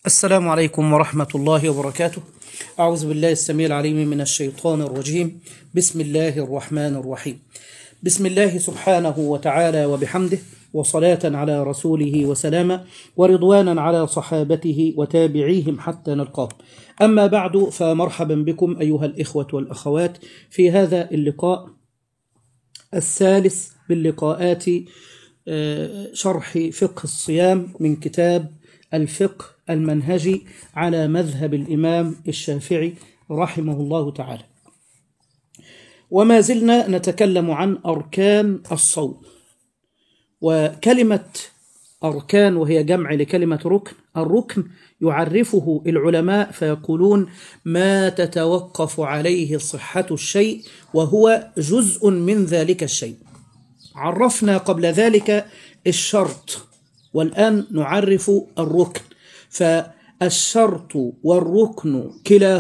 السلام عليكم ورحمة الله وبركاته. أعوذ بالله السميع العليم من الشيطان الرجيم. بسم الله الرحمن الرحيم. بسم الله سبحانه وتعالى وبحمده، وصلاة على رسوله وسلاما، ورضوانا على صحابته وتابعيهم حتى نلقاه. أما بعد، فمرحبا بكم أيها الإخوة والأخوات في هذا اللقاء الثالث باللقاءات شرح فقه الصيام من كتاب الفقه المنهجي على مذهب الإمام الشافعي رحمه الله تعالى. وما زلنا نتكلم عن أركان الصوم، وكلمة أركان وهي جمع لكلمة ركن. الركن يعرفه العلماء فيقولون ما تتوقف عليه صحة الشيء وهو جزء من ذلك الشيء. عرفنا قبل ذلك الشرط، والآن نعرف الركن. فالشرط والركن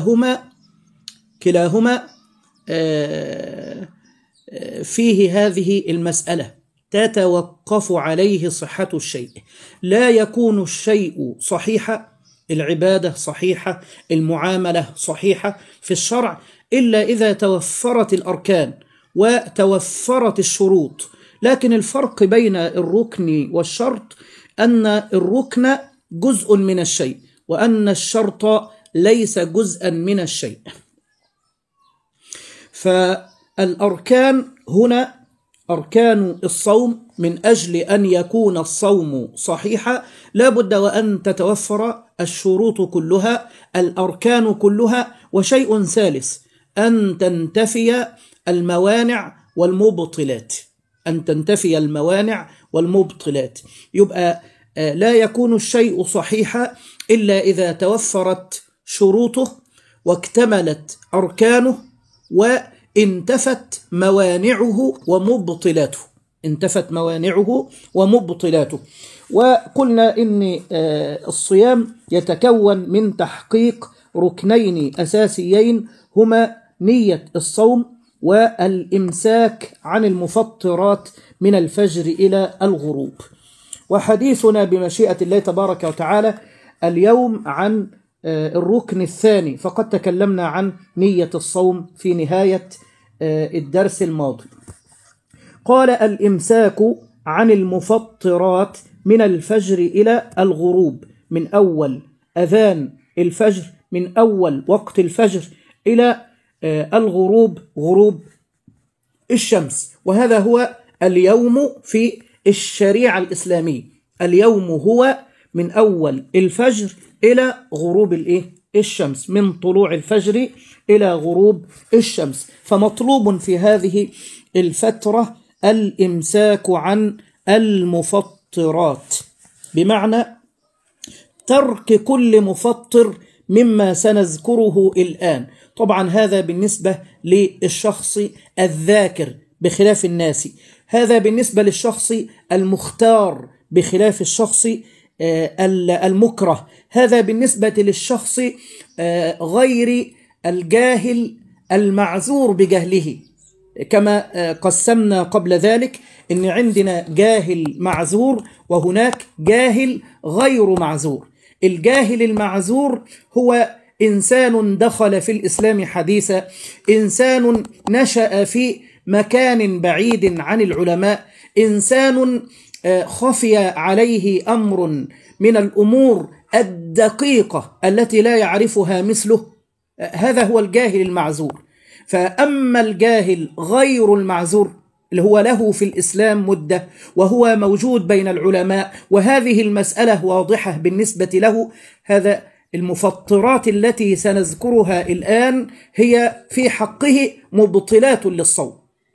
كلاهما فيه هذه المسألة، تتوقف عليه صحة الشيء. لا يكون الشيء صحيحة، العبادة صحيحة، المعاملة صحيحة في الشرع، إلا إذا توفرت الأركان وتوفرت الشروط. لكن الفرق بين الركن والشرط أن الركن جزء من الشيء، وأن الشرط ليس جزءا من الشيء. فالأركان هنا أركان الصوم، من أجل أن يكون الصوم صحيحا لا بد وأن تتوفر الشروط كلها، الأركان كلها، وشيء ثالث أن تنتفي الموانع والمبطلات. يبقى لا يكون الشيء صحيحا إلا إذا توفرت شروطه واكتملت أركانه وانتفت موانعه ومبطلاته. وقلنا إن الصيام يتكون من تحقيق ركنين أساسيين، هما نية الصوم والإمساك عن المفطرات من الفجر إلى الغروب. وحديثنا بمشيئة الله تبارك وتعالى اليوم عن الركن الثاني، فقد تكلمنا عن نية الصوم في نهاية الدرس الماضي. قال الإمساك عن المفطرات من الفجر إلى الغروب، من أول أذان الفجر، من أول وقت الفجر إلى الغروب، غروب الشمس. وهذا هو اليوم في الشريعة الإسلامية. اليوم هو من أول الفجر إلى غروب الشمس، من طلوع الفجر إلى غروب الشمس. فمطلوب في هذه الفترة الإمساك عن المفطرات، بمعنى ترك كل مفطر مما سنذكره الآن. طبعا هذا بالنسبة للشخص الذاكر بخلاف الناس، هذا بالنسبة للشخص المختار بخلاف الشخص المكره، هذا بالنسبة للشخص غير الجاهل المعذور بجهله. كما قسمنا قبل ذلك إن عندنا جاهل معذور وهناك جاهل غير معذور. الجاهل المعذور هو إنسان دخل في الإسلام حديثا، إنسان نشأ في مكان بعيد عن العلماء، إنسان خفي عليه أمر من الأمور الدقيقة التي لا يعرفها مثله. هذا هو الجاهل المعذور. فأما الجاهل غير المعذور اللي هو له في الإسلام مدة وهو موجود بين العلماء وهذه المسألة واضحة بالنسبة له، هذا المفطرات التي سنذكرها الآن هي في حقه مبطلات للصوم.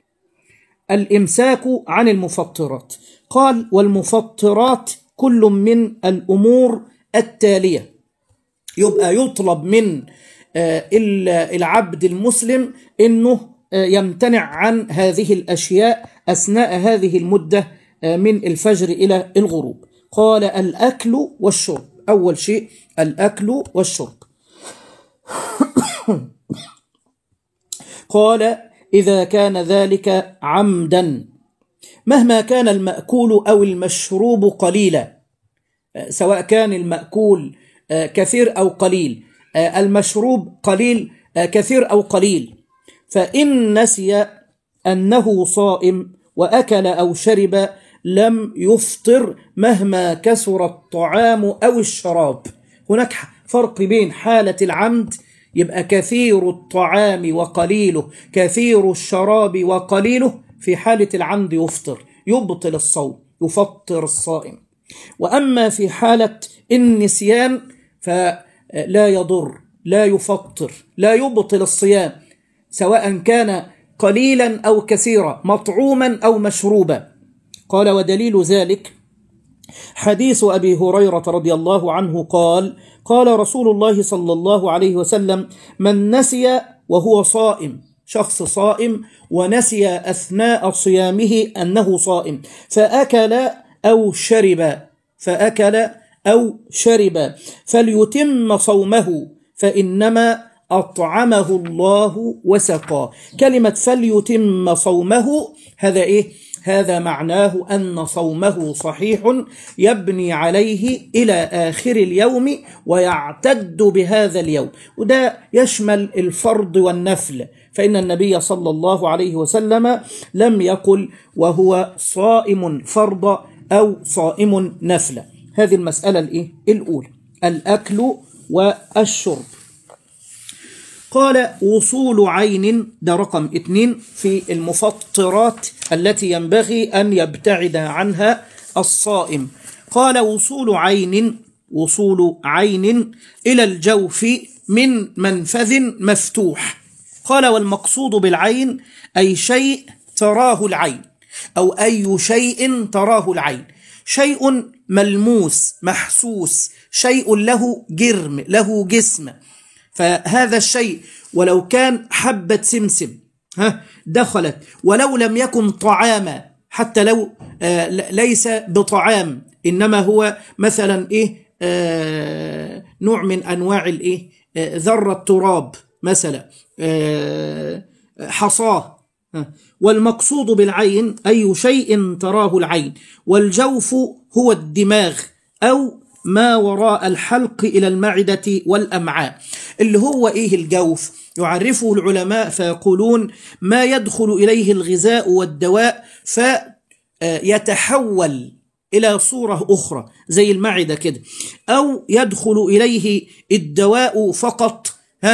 الإمساك عن المفطرات. قال والمفطرات كل من الأمور التالية. يبقى يطلب من العبد المسلم أنه يمتنع عن هذه الأشياء أثناء هذه المدة من الفجر إلى الغروب. قال الأكل والشرب. أول شيء الأكل والشرب. قال إذا كان ذلك عمدا، مهما كان المأكول أو المشروب قليلا، سواء كان المأكول كثير أو قليل، المشروب قليل كثير أو قليل. فإن نسي أنه صائم وأكل أو شرب لم يفطر مهما كثر الطعام أو الشراب. هناك فرق بين حالة العمد، يبقى كثير الطعام وقليله، كثير الشراب وقليله، في حالة العمد يفطر، يبطل الصوم، يفطر الصائم. وأما في حالة النسيان فلا يضر، لا يفطر، لا يبطل الصيام، سواء كان قليلا أو كثيرا، مطعوما أو مشروبا. قال: ودليل ذلك حديث أبي هريرة رضي الله عنه قال: قال رسول الله صلى الله عليه وسلم: من نسي وهو صائم، شخص صائم ونسي أثناء صيامه أنه صائم، فأكل أو شرب فليتم صومه فإنما أطعمه الله وسقاه. كلمة فليتم صومه، هذا إيه؟ هذا معناه أن صومه صحيح، يبني عليه إلى آخر اليوم ويعتد بهذا اليوم، وده يشمل الفرض والنفل، فإن النبي صلى الله عليه وسلم لم يقل وهو صائم فرض أو صائم نفل. هذه المسألة الأولى، الأكل والشرب. قال: وصول عين، ده رقم 2 في المفطرات التي ينبغي أن يبتعد عنها الصائم. قال: وصول عين إلى الجوف من منفذ مفتوح. قال: والمقصود بالعين أي شيء تراه العين، أو أي شيء تراه العين، شيء ملموس محسوس، شيء له جرم، له جسم. فهذا الشيء ولو كان حبة سمسم دخلت، ولو لم يكن طعاما، حتى لو ليس بطعام، إنما هو مثلا نوع من أنواع ذرة تراب مثلا، حصاه. والمقصود بالعين أي شيء تراه العين. والجوف هو الدماغ أو ما وراء الحلق إلى المعدة والأمعاء. اللي هو الجوف؟ يعرفه العلماء فيقولون: ما يدخل إليه الغذاء والدواء فيتحول إلى صورة أخرى زي المعدة كده، أو يدخل إليه الدواء فقط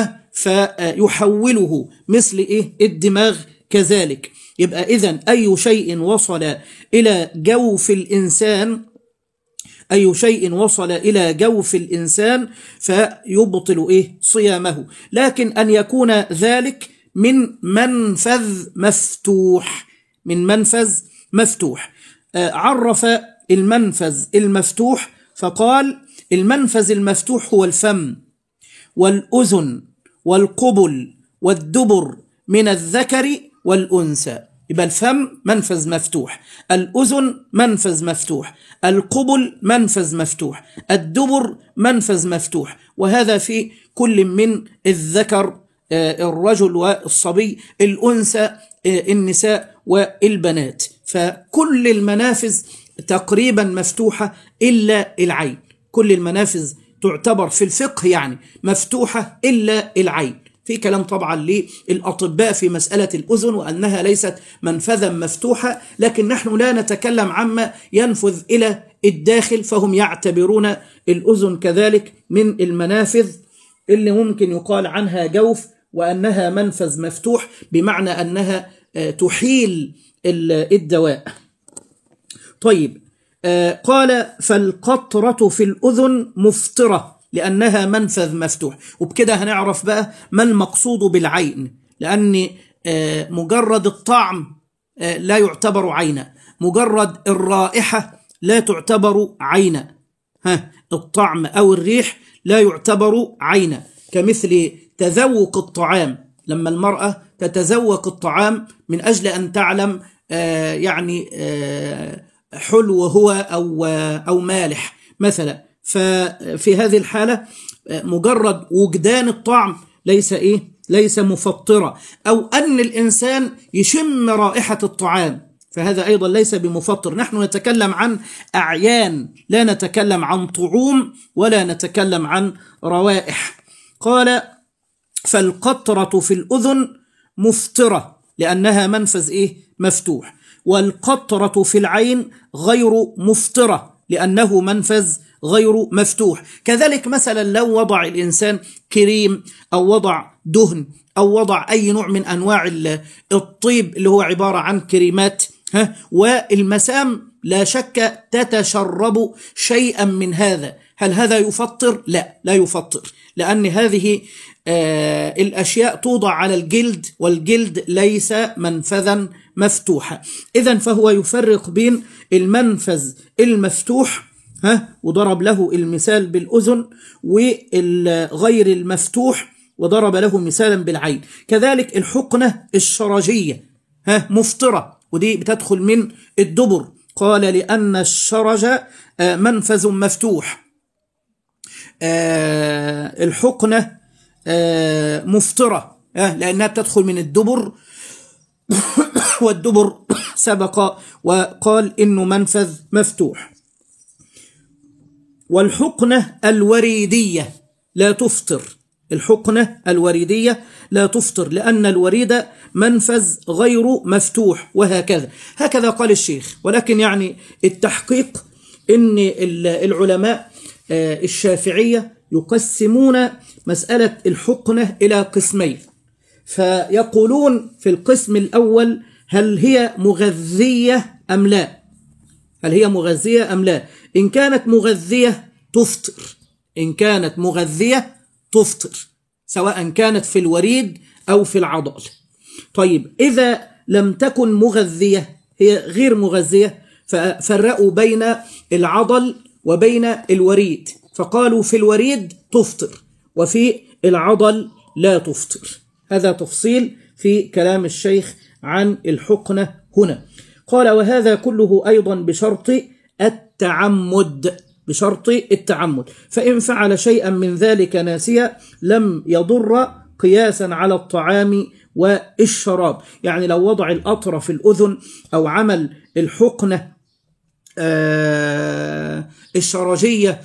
فيحوله مثل الدماغ كذلك. يبقى إذن أي شيء وصل إلى جوف الإنسان، أي شيء وصل إلى جوف الإنسان فيبطل صيامه، لكن أن يكون ذلك من منفذ مفتوح، من منفذ مفتوح. عرف المنفذ المفتوح فقال: المنفذ المفتوح هو الفم والأذن والقبل والدبر من الذكر والأنثى. يبقى الفم منفذ مفتوح، الأذن منفذ مفتوح، القبل منفذ مفتوح، الدبر منفذ مفتوح، وهذا في كل من الذكر الرجل والصبي، الأنثى النساء والبنات. فكل المنافذ تقريبا مفتوحة إلا العين، كل المنافذ تعتبر في الفقه مفتوحة إلا العين. في كلام طبعا للأطباء في مسألة الأذن وأنها ليست منفذا مفتوحة، لكن نحن لا نتكلم عما ينفذ إلى الداخل، فهم يعتبرون الأذن كذلك من المنافذ اللي ممكن يقال عنها جوف، وأنها منفذ مفتوح بمعنى أنها تحيل الدواء. طيب، قال: فالقطرة في الأذن مفطرة لأنها منفذ مفتوح. وبكده هنعرف بقى ما المقصود بالعين، لأن مجرد الطعم لا يعتبر عينا، مجرد الرائحة لا تعتبر عينا، الطعم أو الريح لا يعتبر عينا، كمثل تذوق الطعام. لما المرأة تتذوق الطعام من أجل أن تعلم حلو هو أو مالح مثلا، ففي هذه الحالة مجرد وجدان الطعم ليس مفطرة. أو أن الإنسان يشم رائحة الطعام فهذا أيضا ليس بمفطر. نحن نتكلم عن أعيان، لا نتكلم عن طعوم ولا نتكلم عن روائح. قال فالقطرة في الأذن مفطرة لأنها منفذ مفتوح، والقطرة في العين غير مفطرة لأنه منفذ غير مفتوح. كذلك مثلا لو وضع الإنسان كريم أو وضع دهن أو وضع أي نوع من أنواع الطيب اللي هو عبارة عن كريمات، والمسام لا شك تتشرب شيئا من هذا، هل هذا يفطر؟ لا يفطر، لأن هذه الأشياء توضع على الجلد، والجلد ليس منفذا مفتوحا. إذن فهو يفرق بين المنفذ المفتوح وضرب له المثال بالأذن، والغير المفتوح وضرب له مثالا بالعين. كذلك الحقنة الشرجية مفطرة، ودي بتدخل من الدبر، قال لأن الشرج منفذ مفتوح. الحقنة مفطرة لأنها بتدخل من الدبر، والدبر سبق وقال إنه منفذ مفتوح. والحقنة الوريدية لا تفطر، الحقنة الوريدية لا تفطر لأن الوريد منفذ غير مفتوح، هكذا قال الشيخ. ولكن يعني التحقيق إن العلماء الشافعية يقسمون مسألة الحقنة إلى قسمين، فيقولون في القسم الأول هل هي مغذية أم لا، هل هي مغذية أم لا. إن كانت مغذية تفطر، إن كانت مغذية تفطر سواء كانت في الوريد أو في العضل. طيب إذا لم تكن مغذية، هي غير مغذية، ففرقوا بين العضل وبين الوريد، فقالوا في الوريد تفطر وفي العضل لا تفطر. هذا تفصيل في كلام الشيخ عن الحقنة هنا. قال وهذا كله أيضا بشرط التعمد، بشرط التعمد، فإن فعل شيئا من ذلك ناسيا لم يضر قياسا على الطعام والشراب. يعني لو وضع القطرة في الأذن أو عمل الحقنة الشرجية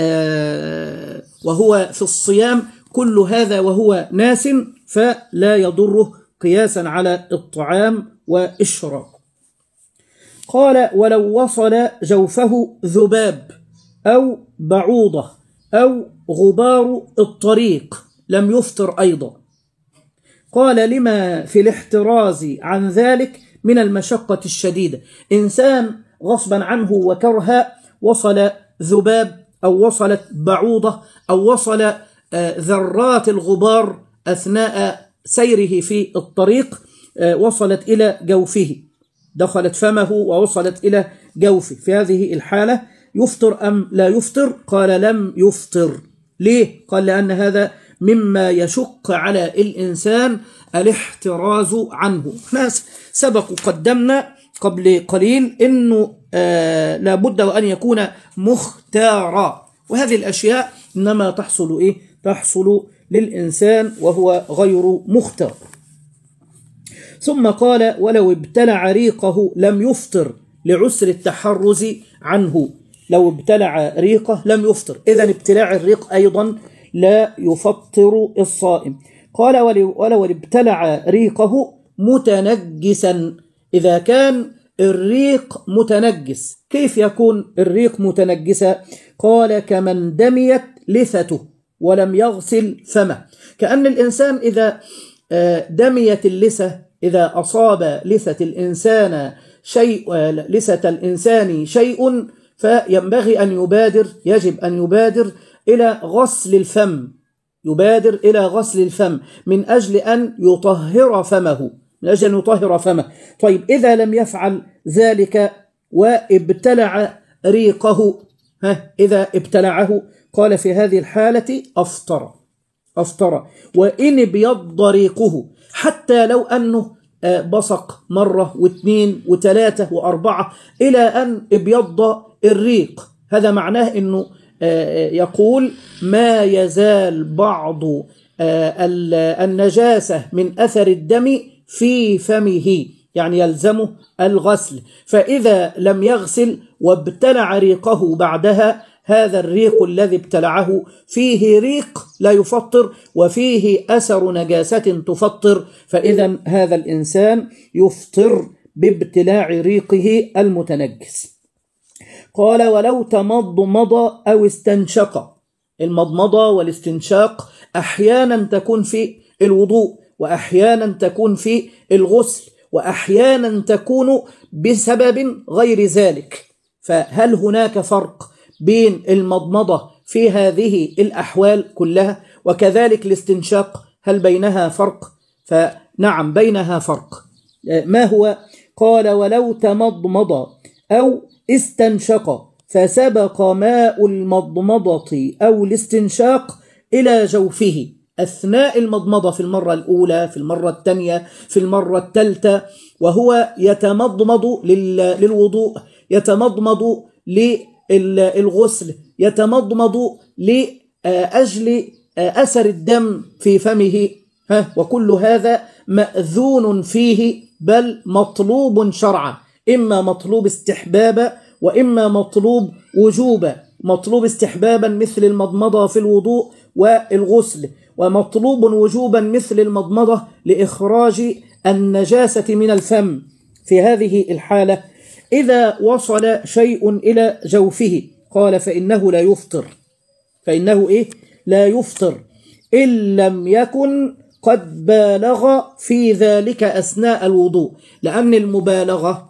وهو في الصيام، كل هذا وهو ناس فلا يضره قياسا على الطعام والشراب. قال ولو وصل جوفه ذباب أو بعوضة أو غبار الطريق لم يفطر أيضا. قال لما في الاحتراز عن ذلك من المشقة الشديدة. إنسان غصبا عنه وكرها وصل ذباب أو وصلت بعوضة أو وصل ذرات الغبار أثناء سيره في الطريق، وصلت إلى جوفه، دخلت فمه ووصلت إلى جوفه، في هذه الحالة يفطر أم لا يفطر؟ قال لم يفطر. ليه؟ قال لأن هذا مما يشق على الإنسان الاحتراز عنه. احنا سبق قدمنا قبل قليل إنه لابد وأن يكون مختارا، وهذه الأشياء إنما تحصل تحصل للإنسان وهو غير مختار. ثم قال ولو ابتلع ريقه لم يفطر لعسر التحرز عنه. لو ابتلع ريقه لم يفطر، إذن ابتلاع الريق أيضا لا يفطر الصائم. قال ولو ابتلع ريقه متنجسا. إذا كان الريق متنجس، كيف يكون الريق متنجسا؟ قال كمن دميت لثته ولم يغسل فمه. كأن الإنسان إذا دميت اللثة، إذا أصاب لثة الإنسان شيء فينبغي أن يبادر، يجب أن يبادر إلى غسل الفم، يبادر إلى غسل الفم من أجل أن يطهر فمه، من أجل أن يطهر فمه. طيب إذا لم يفعل ذلك وابتلع ريقه، إذا ابتلعه قال في هذه الحالة أفطر. وإن ابيض ريقه، حتى لو أنه بصق مرة واثنين وثلاثة وأربعة إلى أن ابيض الريق، هذا معناه أنه يقول ما يزال بعض النجاسة من أثر الدم في فمه، يعني يلزمه الغسل، فإذا لم يغسل وابتلع ريقه بعدها، هذا الريق الذي ابتلعه فيه ريق لا يفطر وفيه أثر نجاسة تفطر، فإذا هذا الإنسان يفطر بابتلاع ريقه المتنجس. قال ولو تمضمض أو استنشق. المضمضة والاستنشاق أحيانا تكون في الوضوء، وأحيانا تكون في الغسل، وأحيانا تكون بسبب غير ذلك. فهل هناك فرق بين المضمضة في هذه الأحوال كلها؟ وكذلك الاستنشاق هل بينها فرق؟ فنعم بينها فرق. ما هو؟ قال ولو تمضمض أو استنشق فسبق ماء المضمضة أو الاستنشاق إلى جوفه أثناء المضمضة في المرة الأولى، في المرة الثانية، في المرة الثالثة، وهو يتمضمض للوضوء، يتمضمض للغسل، يتمضمض لأجل أثر الدم في فمه، وكل هذا مأذون فيه بل مطلوب شرعا، إما مطلوب استحبابا وإما مطلوب وجوبا. مطلوب استحبابا مثل المضمضة في الوضوء والغسل، ومطلوب وجوبا مثل المضمضة لإخراج النجاسة من الفم. في هذه الحالة إذا وصل شيء إلى جوفه قال فإنه لا يفطر. فإنه لا يفطر إن لم يكن قد بالغ في ذلك أثناء الوضوء، لأن المبالغة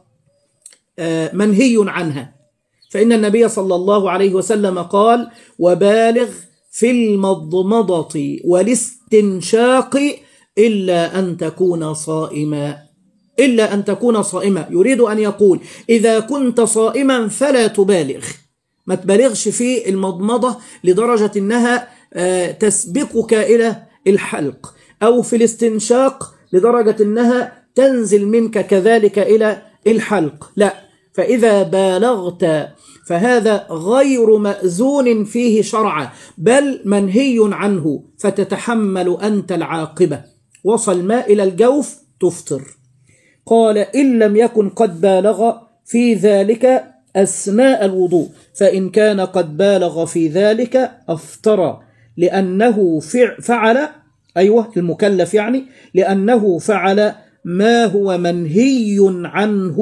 منهي عنها، فإن النبي صلى الله عليه وسلم قال وبالغ في المضمضة والاستنشاق إلا أن تكون صائما. إلا أن تكون صائما، يريد أن يقول إذا كنت صائما فلا تبالغ، ما تبالغش في المضمضة لدرجة أنها تسبقك إلى الحلق، أو في الاستنشاق لدرجة أنها تنزل منك كذلك إلى الحلق، لا. فإذا بالغت فهذا غير مأذون فيه شرعا بل منهي عنه، فتتحمل أنت العاقبة. وصل ماء إلى الجوف تفطر. قال إن لم يكن قد بالغ في ذلك أثناء الوضوء، فإن كان قد بالغ في ذلك أفطر لأنه فعل المكلف، يعني لأنه فعل ما هو منهي عنه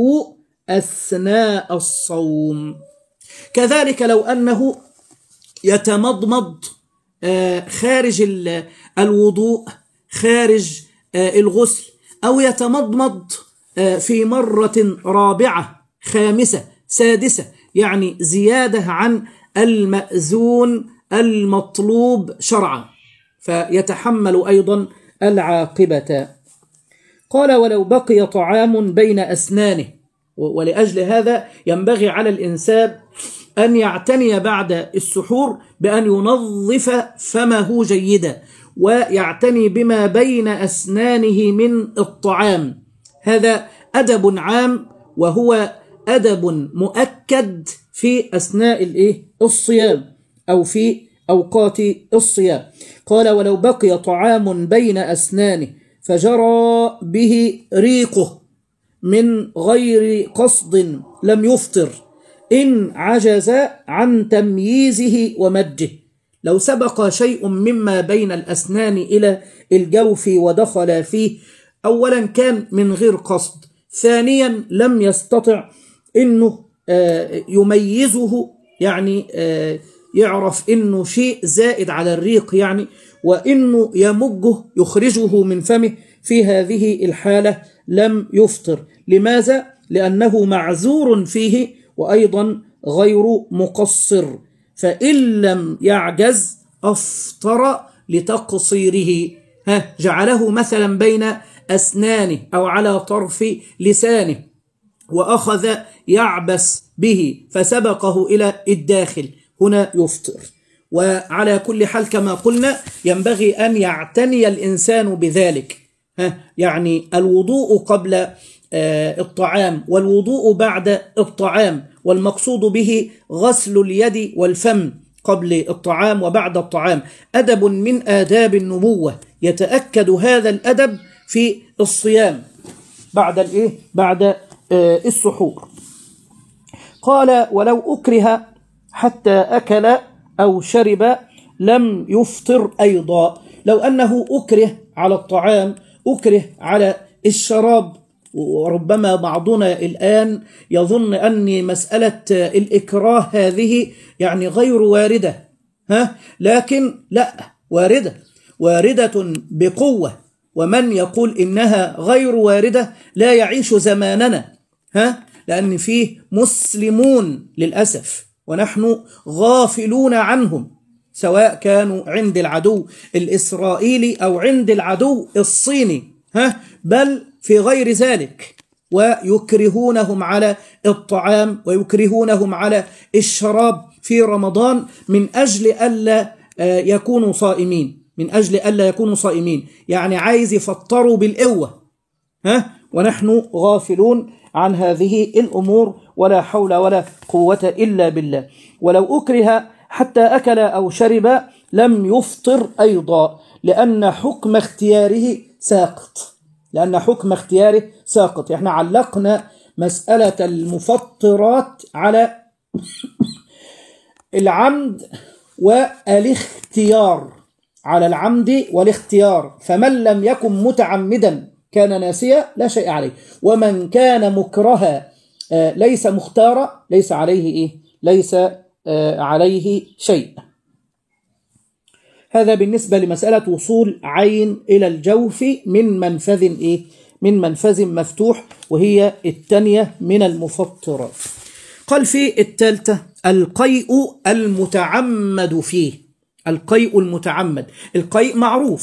أثناء الصوم. كذلك لو أنه يتمضمض خارج الوضوء، خارج الغسل، أو يتمضمض في مرة رابعة خامسة سادسة، يعني زيادة عن المأذون المطلوب شرعا، فيتحمل أيضا العاقبة. قال ولو بقي طعام بين أسنانه. ولأجل هذا ينبغي على الإنسان أن يعتني بعد السحور بأن ينظف فمه جيدا، ويعتني بما بين أسنانه من الطعام. هذا أدب عام، وهو أدب مؤكد في أثناء الصيام أو في أوقات الصيام. قال ولو بقي طعام بين أسنانه فجرى به ريقه من غير قصد لم يفطر إن عجز عن تمييزه ومجه. لو سبق شيء مما بين الأسنان إلى الجوف ودخل فيه، أولا كان من غير قصد، ثانيا لم يستطع إنه يميزه، يعني يعرف إنه شيء زائد على الريق، يعني وإنه يمجه يخرجه من فمه، في هذه الحالة لم يفطر. لماذا؟ لأنه معذور فيه وأيضا غير مقصر، فإن لم يعجز أفطر لتقصيره. جعله مثلا بين أسنانه أو على طرف لسانه وأخذ يعبس به فسبقه إلى الداخل، هنا يفطر. وعلى كل حال كما قلنا ينبغي أن يعتني الإنسان بذلك، يعني الوضوء قبل الطعام والوضوء بعد الطعام، والمقصود به غسل اليد والفم قبل الطعام وبعد الطعام، أدب من آداب النبوة. يتأكد هذا الأدب في الصيام، بعد السحور. قال ولو أكره حتى أكل أو شرب لم يفطر أيضا. لو أنه أكره على الطعام، أكره على الشراب، وربما بعضنا الآن يظن أن مسألة الإكراه هذه يعني غير واردة، لكن لا، واردة بقوة. ومن يقول إنها غير واردة لا يعيش زماننا، لأن فيه مسلمون للأسف ونحن غافلون عنهم، سواء كانوا عند العدو الإسرائيلي أو عند العدو الصيني، بل في غير ذلك، ويكرهونهم على الطعام ويكرهونهم على الشراب في رمضان من أجل ألا يكونوا صائمين، يعني عايز يفطروا بالقوة، ونحن غافلون عن هذه الأمور، ولا حول ولا قوة إلا بالله. ولو أكره حتى أكل أو شرب لم يفطر أيضا، لأن حكم اختياره ساقط. احنا علقنا مسألة المفطرات على العمد والاختيار، فمن لم يكن متعمدا كان ناسيا لا شيء عليه، ومن كان مكرها ليس مختارا ليس عليه شيء. هذا بالنسبة لمسألة وصول عين إلى الجوف من منفذ مفتوح، وهي الثانية من المفطرات. قال في الثالثة القيء المتعمد فيه. القيء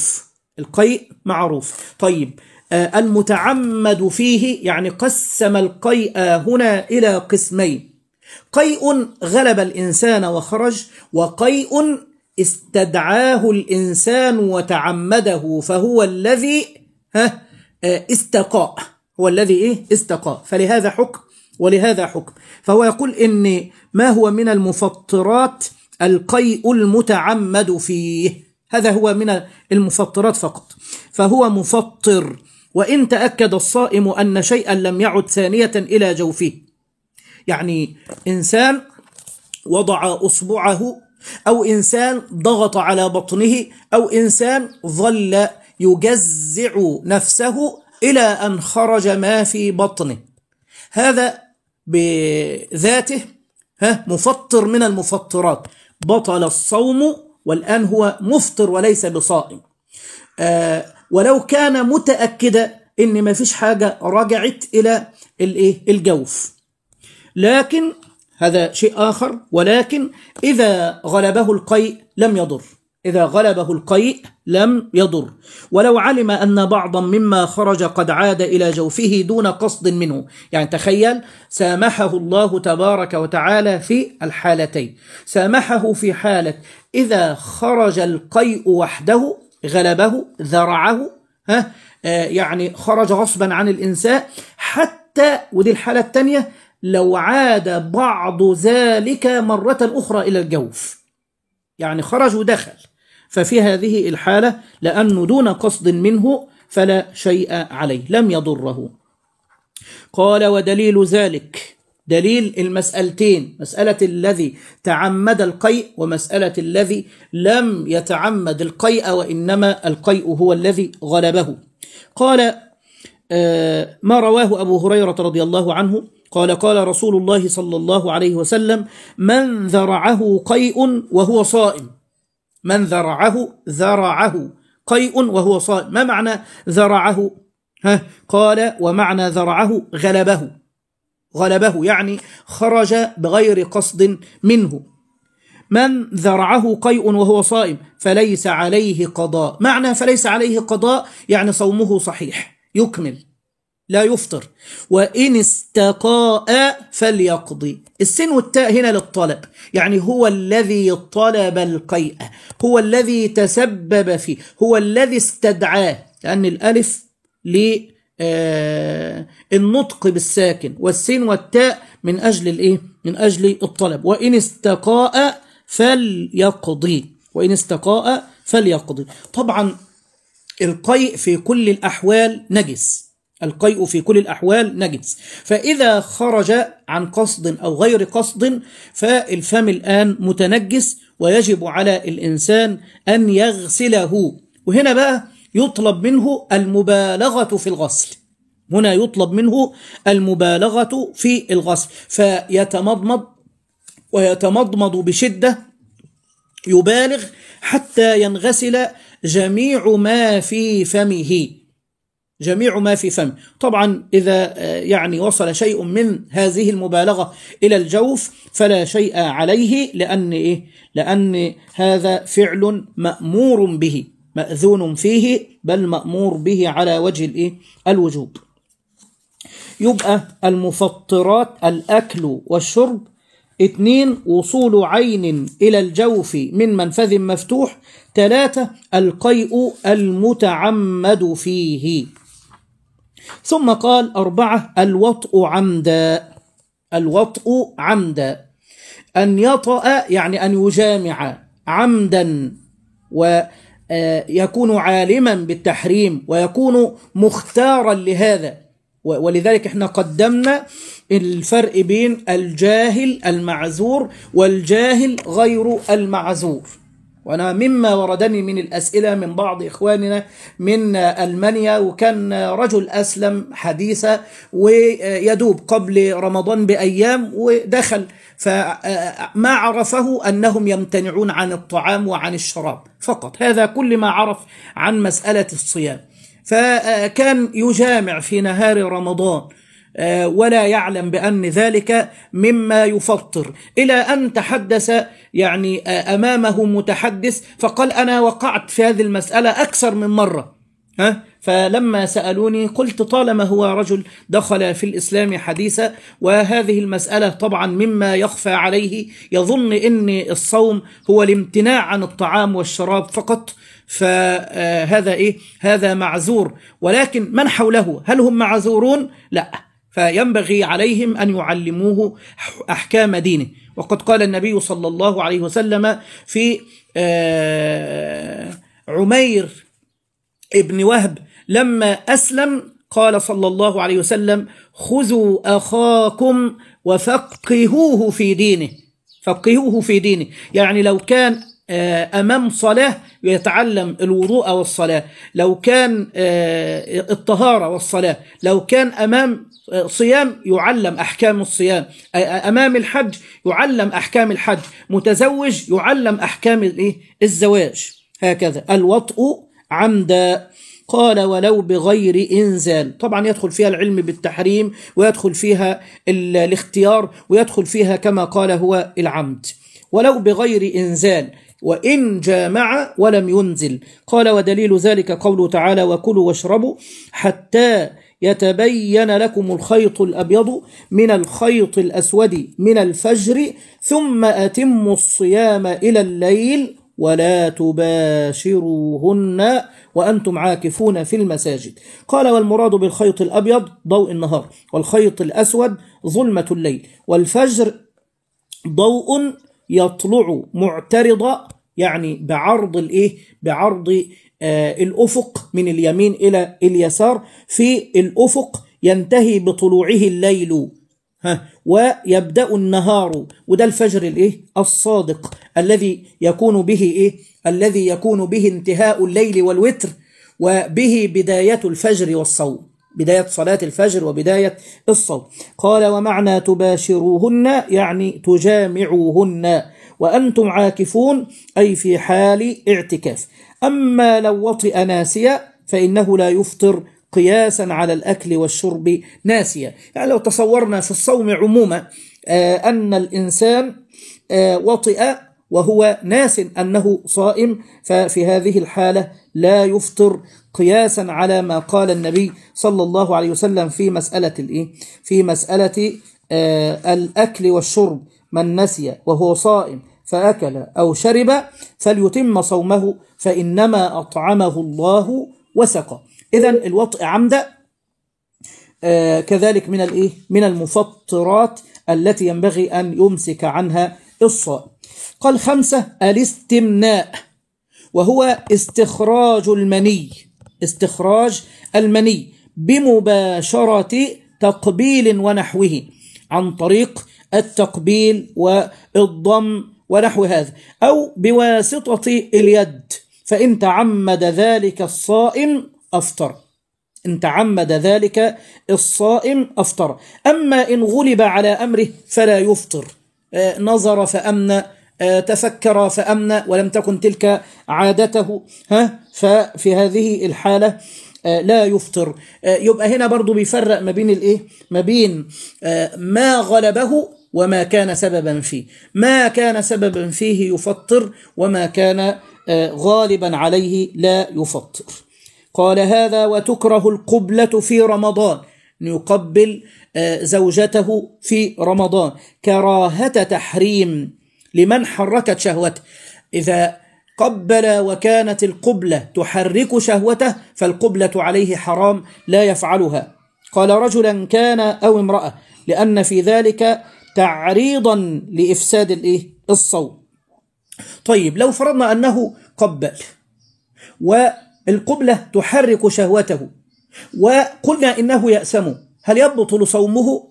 معروف. طيب، المتعمد فيه يعني قسم القيء هنا إلى قسمين: قيء غلب الإنسان وخرج، وقيء استدعاه الإنسان وتعمده، فهو الذي استقاء، فلهذا حكم ولهذا حكم. فهو يقول إن ما هو من المفطرات القيء المتعمد فيه، هذا هو من المفطرات فقط، فهو مفطر وإن تأكد الصائم أن شيئا لم يعد ثانية إلى جوفه. يعني إنسان وضع أصبعه، أو إنسان ضغط على بطنه، أو إنسان ظل يجزع نفسه إلى أن خرج ما في بطنه، هذا بذاته مفطر من المفطرات، بطل الصوم والآن هو مفطر وليس بصائم. ولو كان متأكدا إن ما فيش حاجة رجعت إلى الجوف، لكن هذا شيء آخر. ولكن إذا غلبه القيء لم يضر، ولو علم أن بعضا مما خرج قد عاد إلى جوفه دون قصد منه. يعني تخيل، سامحه الله تبارك وتعالى في الحالتين، سامحه في حالة إذا خرج القيء وحده، غلبه ذرعه، يعني خرج غصبا عن الإنسان، حتى ودي الحالة الثانية لو عاد بعض ذلك مرة أخرى إلى الجوف، يعني خرج ودخل، ففي هذه الحالة لأنه دون قصد منه فلا شيء عليه، لم يضره. قال ودليل ذلك، دليل المسألتين، مسألة الذي تعمد القيء ومسألة الذي لم يتعمد القيء وإنما القيء هو الذي غلبه. قال ما رواه أبو هريرة رضي الله عنه قال قال رسول الله صلى الله عليه وسلم: من ذرعه قيء وهو صائم. من ذرعه قيء وهو صائم. ما معنى ذرعه؟ قال ومعنى ذرعه غلبه، يعني خرج بغير قصد منه. من ذرعه قيء وهو صائم فليس عليه قضاء. معنى فليس عليه قضاء يعني صومه صحيح يكمل لا يفطر. وإن استقاء فليقضي. السين والتاء هنا للطلب، يعني هو الذي طلب القيء، هو الذي تسبب فيه، هو الذي استدعاه، لأن الألف للنطق بالساكن والسين والتاء من أجل من أجل الطلب. وإن استقاء فليقضي. طبعا القيء في كل الأحوال نجس، القيء في كل الأحوال نجس. فإذا خرج عن قصد أو غير قصد فالفم الآن متنجس، ويجب على الإنسان أن يغسله. وهنا بقى يطلب منه المبالغة في الغسل، هنا يطلب منه المبالغة في الغسل، فيتمضمض ويتمضمض بشدة، يبالغ حتى ينغسل جميع ما في فمه، جميع ما في فمه. طبعا إذا يعني وصل شيء من هذه المبالغة إلى الجوف فلا شيء عليه، لأن هذا فعل مأمور به، مأذون فيه، بل مأمور به على وجه الوجوب. يبقى المفطرات الأكل والشرب. 2 وصول عين إلى الجوف من منفذ مفتوح. 3 القيء المتعمد فيه. ثم قال 4 الوطء عمدا. الوطء عمدا أن يطأ يعني أن يجامع عمدا، ويكون عالما بالتحريم ويكون مختارا لهذا. ولذلك احنا قدمنا الفرق بين الجاهل المعذور والجاهل غير المعذور. وأنا مما وردني من الأسئلة من بعض إخواننا من ألمانيا، وكان رجل أسلم حديثا ويدوب قبل رمضان بأيام ودخل، فما عرفه أنهم يمتنعون عن الطعام وعن الشراب فقط، هذا كل ما عرف عن مسألة الصيام. فكان يجامع في نهار رمضان ولا يعلم بأن ذلك مما يفطر، إلى أن تحدث يعني أمامه متحدث فقال أنا وقعت في هذه المسألة أكثر من مرة. فلما سألوني قلت طالما هو رجل دخل في الإسلام حديثا وهذه المسألة طبعا مما يخفى عليه، يظن إن الصوم هو الامتناع عن الطعام والشراب فقط، فهذا هذا معذور. ولكن من حوله هل هم معذورون؟ لا، فينبغي عليهم أن يعلموه أحكام دينه. وقد قال النبي صلى الله عليه وسلم في عمير ابن وهب لما أسلم، قال صلى الله عليه وسلم خذوا أخاكم وفقهوه في دينه. فقهوه في دينه يعني لو كان أمام صلاة يتعلم الوضوء والصلاة، لو كان الطهارة والصلاة، لو كان أمام صيام يعلم أحكام الصيام، أمام الحج يعلم أحكام الحج، متزوج يعلم أحكام الزواج، هكذا. الوطء عمدا. قال ولو بغير إنزال، طبعا يدخل فيها العلم بالتحريم، ويدخل فيها الاختيار، ويدخل فيها كما قال هو العمد. ولو بغير إنزال وإن جامع ولم ينزل. قال ودليل ذلك قوله تعالى وكلوا واشربوا حتى يتبين لكم الخيط الأبيض من الخيط الأسود من الفجر ثم أتموا الصيام إلى الليل ولا تباشروهن وأنتم عاكفون في المساجد. قال والمراد بالخيط الأبيض ضوء النهار، والخيط الأسود ظلمة الليل، والفجر ضوء يطلع معترضا يعني بعرض الأفق من اليمين إلى اليسار، في الأفق ينتهي بطلوعه الليل ويبدأ النهار، وده الفجر الصادق الذي يكون به انتهاء الليل والوتر، وبه بداية الفجر والصوم، بداية صلاة الفجر وبداية الصوم. قال ومعنى تباشروهن يعني تجامعوهن وأنتم عاكفون أي في حال اعتكاف. أما لو وطئ ناسيا فإنه لا يفطر قياسا على الأكل والشرب ناسيا. يعني لو تصورنا في الصوم عموما أن الإنسان وطئ وهو ناس أنه صائم، ففي هذه الحالة لا يفطر قياسا على ما قال النبي صلى الله عليه وسلم في مسألة الأكل والشرب. من نسي وهو صائم فأكل أو شرب فليتم صومه فإنما أطعمه الله وسقى. إذن الوطء عمدا كذلك من المفطرات التي ينبغي أن يمسك عنها الصائم. قال 5 الاستمناء، وهو استخراج المني بمباشرة تقبيل ونحوه، عن طريق التقبيل والضم ونحو هذا، أو بواسطة اليد، فإن تعمد ذلك الصائم أفطر. إن تعمد ذلك الصائم أفطر. أما إن غلب على أمره فلا يفطر، نظر فأمن، تفكر فأمن، ولم تكن تلك عادته، ففي هذه الحالة لا يفطر. يبقى هنا برضو بيفرق ما بين الإيه؟ ما بين ما غلبه وما كان سببا فيه. ما كان سببا فيه يفطر، وما كان غالبا عليه لا يفطر. قال هذا وتكره القبلة في رمضان، يقبل زوجته في رمضان كراهة تحريم لمن حركت شهوته. إذا قبل وكانت القبلة تحرك شهوته فالقبلة عليه حرام، لا يفعلها. قال رجلا كان أو امرأة، لأن في ذلك تعريضا لإفساد الصوم. طيب لو فرضنا أنه قبل والقبلة تحرك شهوته وقلنا إنه يأسم، هل يبطل صومه؟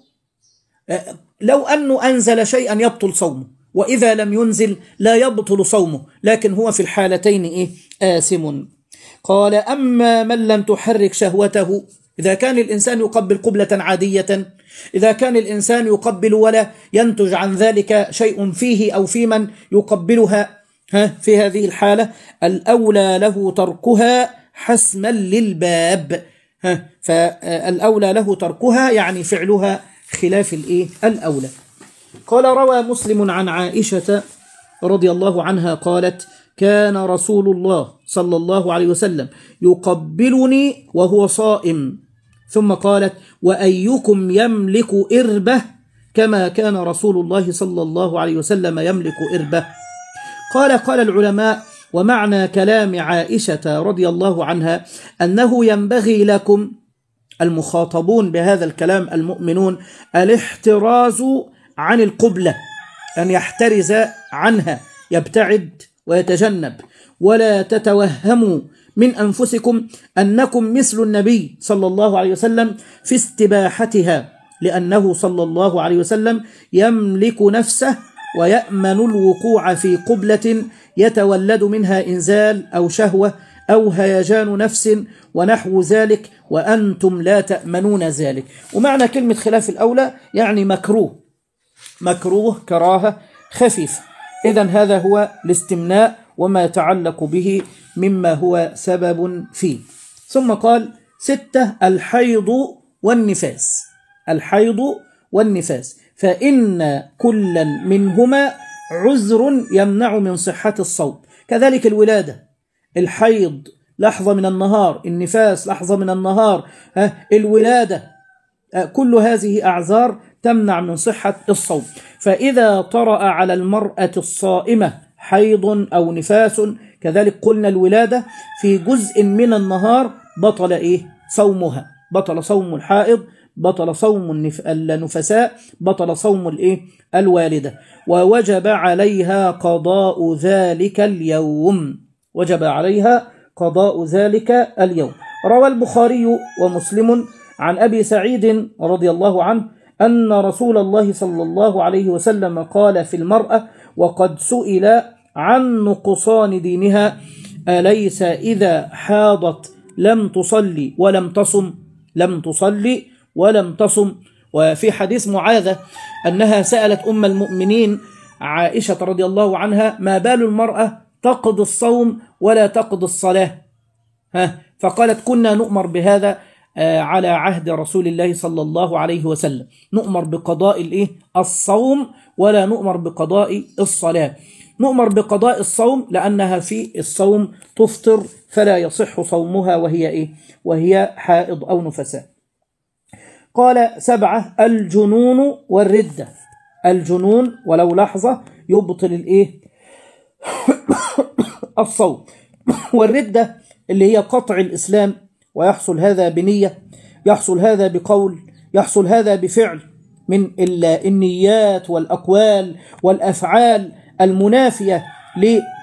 لو أنه أنزل شيئا يبطل صومه، وإذا لم ينزل لا يبطل صومه، لكن هو في الحالتين آثم. قال أما من لم تحرك شهوته، إذا كان الإنسان يقبل قبلة عادية، إذا كان الإنسان يقبل ولا ينتج عن ذلك شيء فيه أو في من يقبلها، في هذه الحالة الأولى له تركها حسما للباب. فالأولى له تركها يعني فعلها خلاف الأولى. قال روى مسلم عن عائشة رضي الله عنها قالت كان رسول الله صلى الله عليه وسلم يقبلني وهو صائم، ثم قالت وأيكم يملك إربة كما كان رسول الله صلى الله عليه وسلم يملك إربة. قال العلماء ومعنى كلام عائشة رضي الله عنها أنه ينبغي لكم المخاطبون بهذا الكلام المؤمنون الاحتراز عن القبلة، أن يحترز عنها، يبتعد ويتجنب، ولا تتوهموا من أنفسكم أنكم مثل النبي صلى الله عليه وسلم في استباحتها، لأنه صلى الله عليه وسلم يملك نفسه ويأمن الوقوع في قبلة يتولد منها إنزال أو شهوة أو هيجان نفس ونحو ذلك، وأنتم لا تأمنون ذلك. ومعنى كلمة خلاف الأولى يعني مكروه كراهة خفيف. إذن هذا هو الاستمناء وما يتعلق به مما هو سبب فيه. ثم قال 6 الحيض والنفاس. الحيض والنفاس فإن كلا منهما عذر يمنع من صحة الصوم. كذلك الولادة، الحيض لحظة من النهار، النفاس لحظة من النهار، الولادة، كل هذه أعذار تمنع من صحة الصوم. فإذا طرأ على المرأة الصائمة حيض أو نفاس، كذلك قلنا الولادة في جزء من النهار بطل صومها، بطل صوم الحائض، بطل صوم النفساء، بطل صوم الوالدة، ووجب عليها قضاء ذلك اليوم، وجب عليها قضاء ذلك اليوم. روى البخاري ومسلم عن أبي سعيد رضي الله عنه أن رسول الله صلى الله عليه وسلم قال في المرأة وقد سئل عن نقصان دينها أليس إذا حاضت لم تصلي ولم تصم، لم تصلي ولم تصم. وفي حديث معاذة أنها سألت أم المؤمنين عائشة رضي الله عنها ما بال المرأة تقضي الصوم ولا تقضي الصلاة، فقالت كنا نؤمر بهذا على عهد رسول الله صلى الله عليه وسلم، نؤمر بقضاء الصوم ولا نؤمر بقضاء الصلاة. نؤمر بقضاء الصوم لأنها في الصوم تفطر فلا يصح صومها وهي حائض أو نفساء. قال 7 الجنون والردة. الجنون ولو لحظة يبطل الصوم، والردة اللي هي قطع الإسلام، ويحصل هذا بنية، يحصل هذا بقول، يحصل هذا بفعل من النيات والأقوال والأفعال المنافية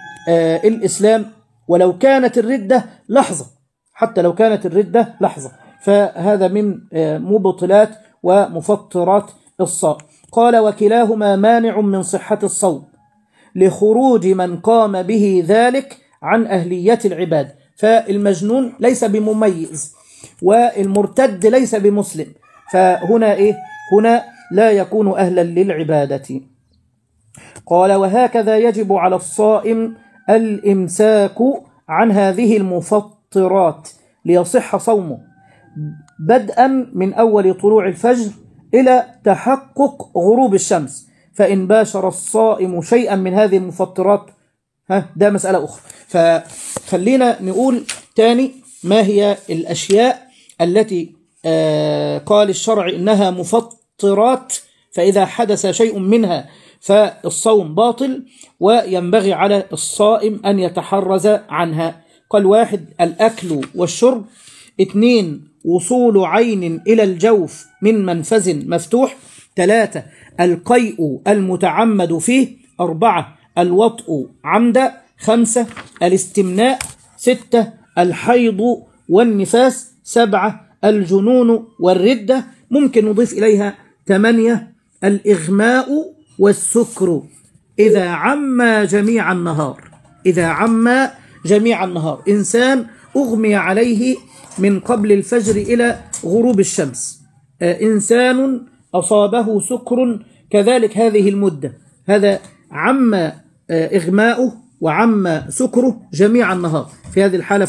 للإسلام. ولو كانت الردة لحظة، حتى لو كانت الردة لحظة، فهذا من مبطلات ومفطرات الصوم. قال وكلاهما مانع من صحة الصوم لخروج من قام به ذلك عن أهلية العباد. فالمجنون ليس بمميز والمرتد ليس بمسلم، فهنا هنا لا يكون أهلا للعبادة. قال وهكذا يجب على الصائم الإمساك عن هذه المفطرات ليصح صومه بدءا من أول طلوع الفجر إلى تحقق غروب الشمس. فإن باشر الصائم شيئا من هذه المفطرات ده مسألة أخرى. فخلينا نقول تاني ما هي الأشياء التي قال الشرع إنها مفطرات، فإذا حدث شيء منها فالصوم باطل وينبغي على الصائم أن يتحرز عنها. قال 1 الأكل والشرب، 2 وصول عين إلى الجوف من منفذ مفتوح، 3 القيء المتعمد فيه، 4 الوطء عمدا، 5 الاستمناء، 6 الحيض والنفاس، 7 الجنون والردة، ممكن نضيف إليها 8 الإغماء والسكر إذا عم جميع النهار. إذا عم جميع النهار، إنسان أغمي عليه من قبل الفجر إلى غروب الشمس، إنسان أصابه سكر كذلك هذه المدة، هذا عم إغماؤه وعم سكره جميع النهار، في هذه الحالة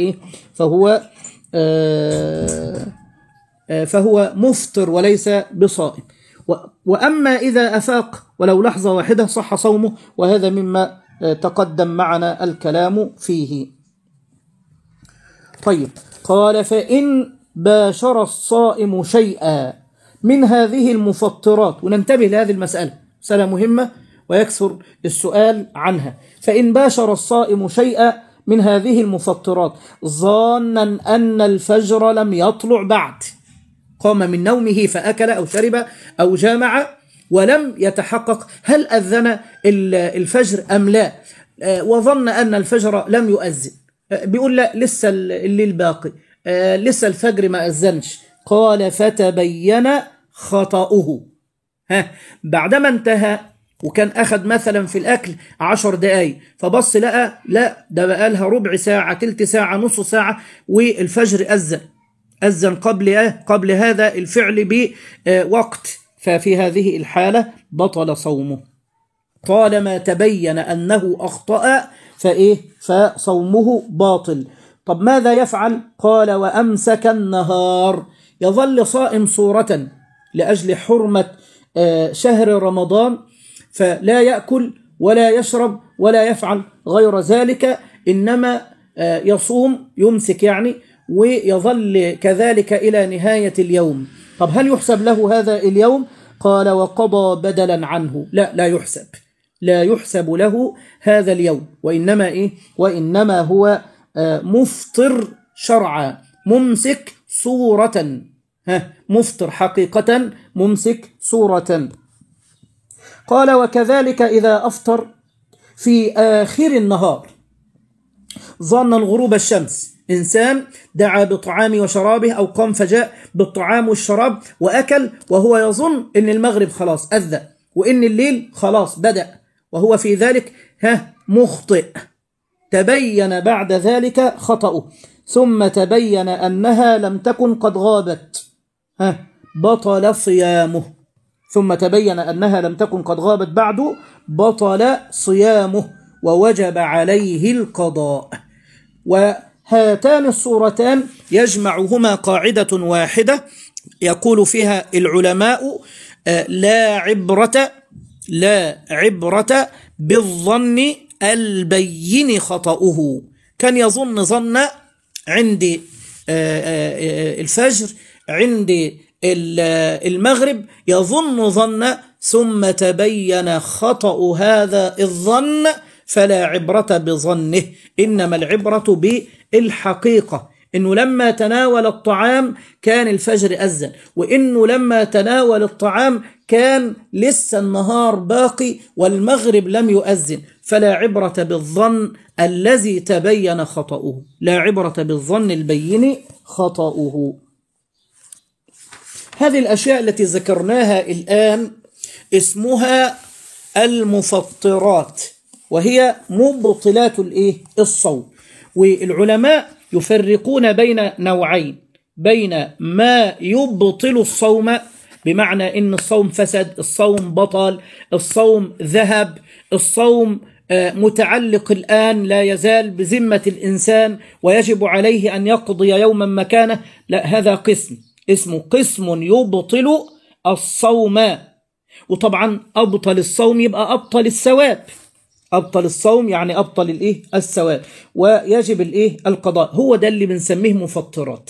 فهو مفطر وليس بصائم. وأما إذا أفاق ولو لحظة واحدة صح صومه، وهذا مما تقدم معنا الكلام فيه. طيب قال فإن باشر الصائم شيئا من هذه المفطرات، وننتبه لهذه المسألة، مسألة مهمة ويكثر السؤال عنها. فإن باشر الصائم شيئا من هذه المفطرات ظانا أن الفجر لم يطلع بعد، قام من نومه فأكل أو شرب أو جامع ولم يتحقق هل أذن الفجر أم لا، وظن أن الفجر لم يؤذن، بيقول لا لسه الليل باقي، لسه الفجر ما أذنش. قال فتبين خطأه، بعدما انتهى وكان أخذ مثلا في الأكل 10 دقايق، فبص لقى لا ده بقى لها ربع ساعة، تلت ساعة، نص ساعة، والفجر أذن قبل هذا الفعل بوقت، ففي هذه الحالة بطل صومه طالما تبين أنه أخطأ، فصومه باطل. طب ماذا يفعل؟ قال وأمسك النهار، يظل صائم صورة لأجل حرمة شهر رمضان، فلا يأكل ولا يشرب ولا يفعل غير ذلك، إنما يصوم يمسك يعني، ويظل كذلك إلى نهاية اليوم. طب هل يحسب له هذا اليوم؟ قال وقضى بدلا عنه، لا يحسب له هذا اليوم، وإنما هو مفطر شرعا، ممسك صورة، مفطر حقيقة، ممسك صورة. قال وكذلك إذا أفطر في آخر النهار ظنا غروب الشمس، إنسان دعا بطعام وشرابه أو قام فجاء بالطعام والشراب وأكل وهو يظن إن المغرب خلاص أذن وإن الليل خلاص بدأ، وهو في ذلك مخطئ، تبين بعد ذلك خطأه، ثم تبين أنها لم تكن قد غابت، بطل صيامه، ثم تبين أنها لم تكن قد غابت بعد، بطل صيامه ووجب عليه القضاء. وهاتان الصورتان يجمعهما قاعدة واحدة يقول فيها العلماء لا عبرة بالظن البين خطأه. كان يظن ظن عند الفجر، عند المغرب يظن ظن، ثم تبين خطأ هذا الظن، فلا عبرة بظنه، إنما العبرة بالحقيقة، إنه لما تناول الطعام كان الفجر أذن، وإنه لما تناول الطعام كان لسه النهار باقي والمغرب لم يؤذن، فلا عبرة بالظن الذي تبين خطأه، لا عبرة بالظن البين خطأه. هذه الأشياء التي ذكرناها الآن اسمها المفطرات، وهي مبطلات الصوم. والعلماء يفرقون بين نوعين، بين ما يبطل الصوم بمعنى إن الصوم فسد، الصوم بطل، الصوم ذهب، الصوم متعلق الآن لا يزال بذمة الإنسان ويجب عليه أن يقضي يوما مكانه. لا، هذا قسم اسمه قسم يبطل الصوم. وطبعا أبطل الصوم يبقى أبطل الثواب، أبطل الصوم يعني أبطل الثواب، ويجب القضاء. هو ده اللي بنسميه مفطرات.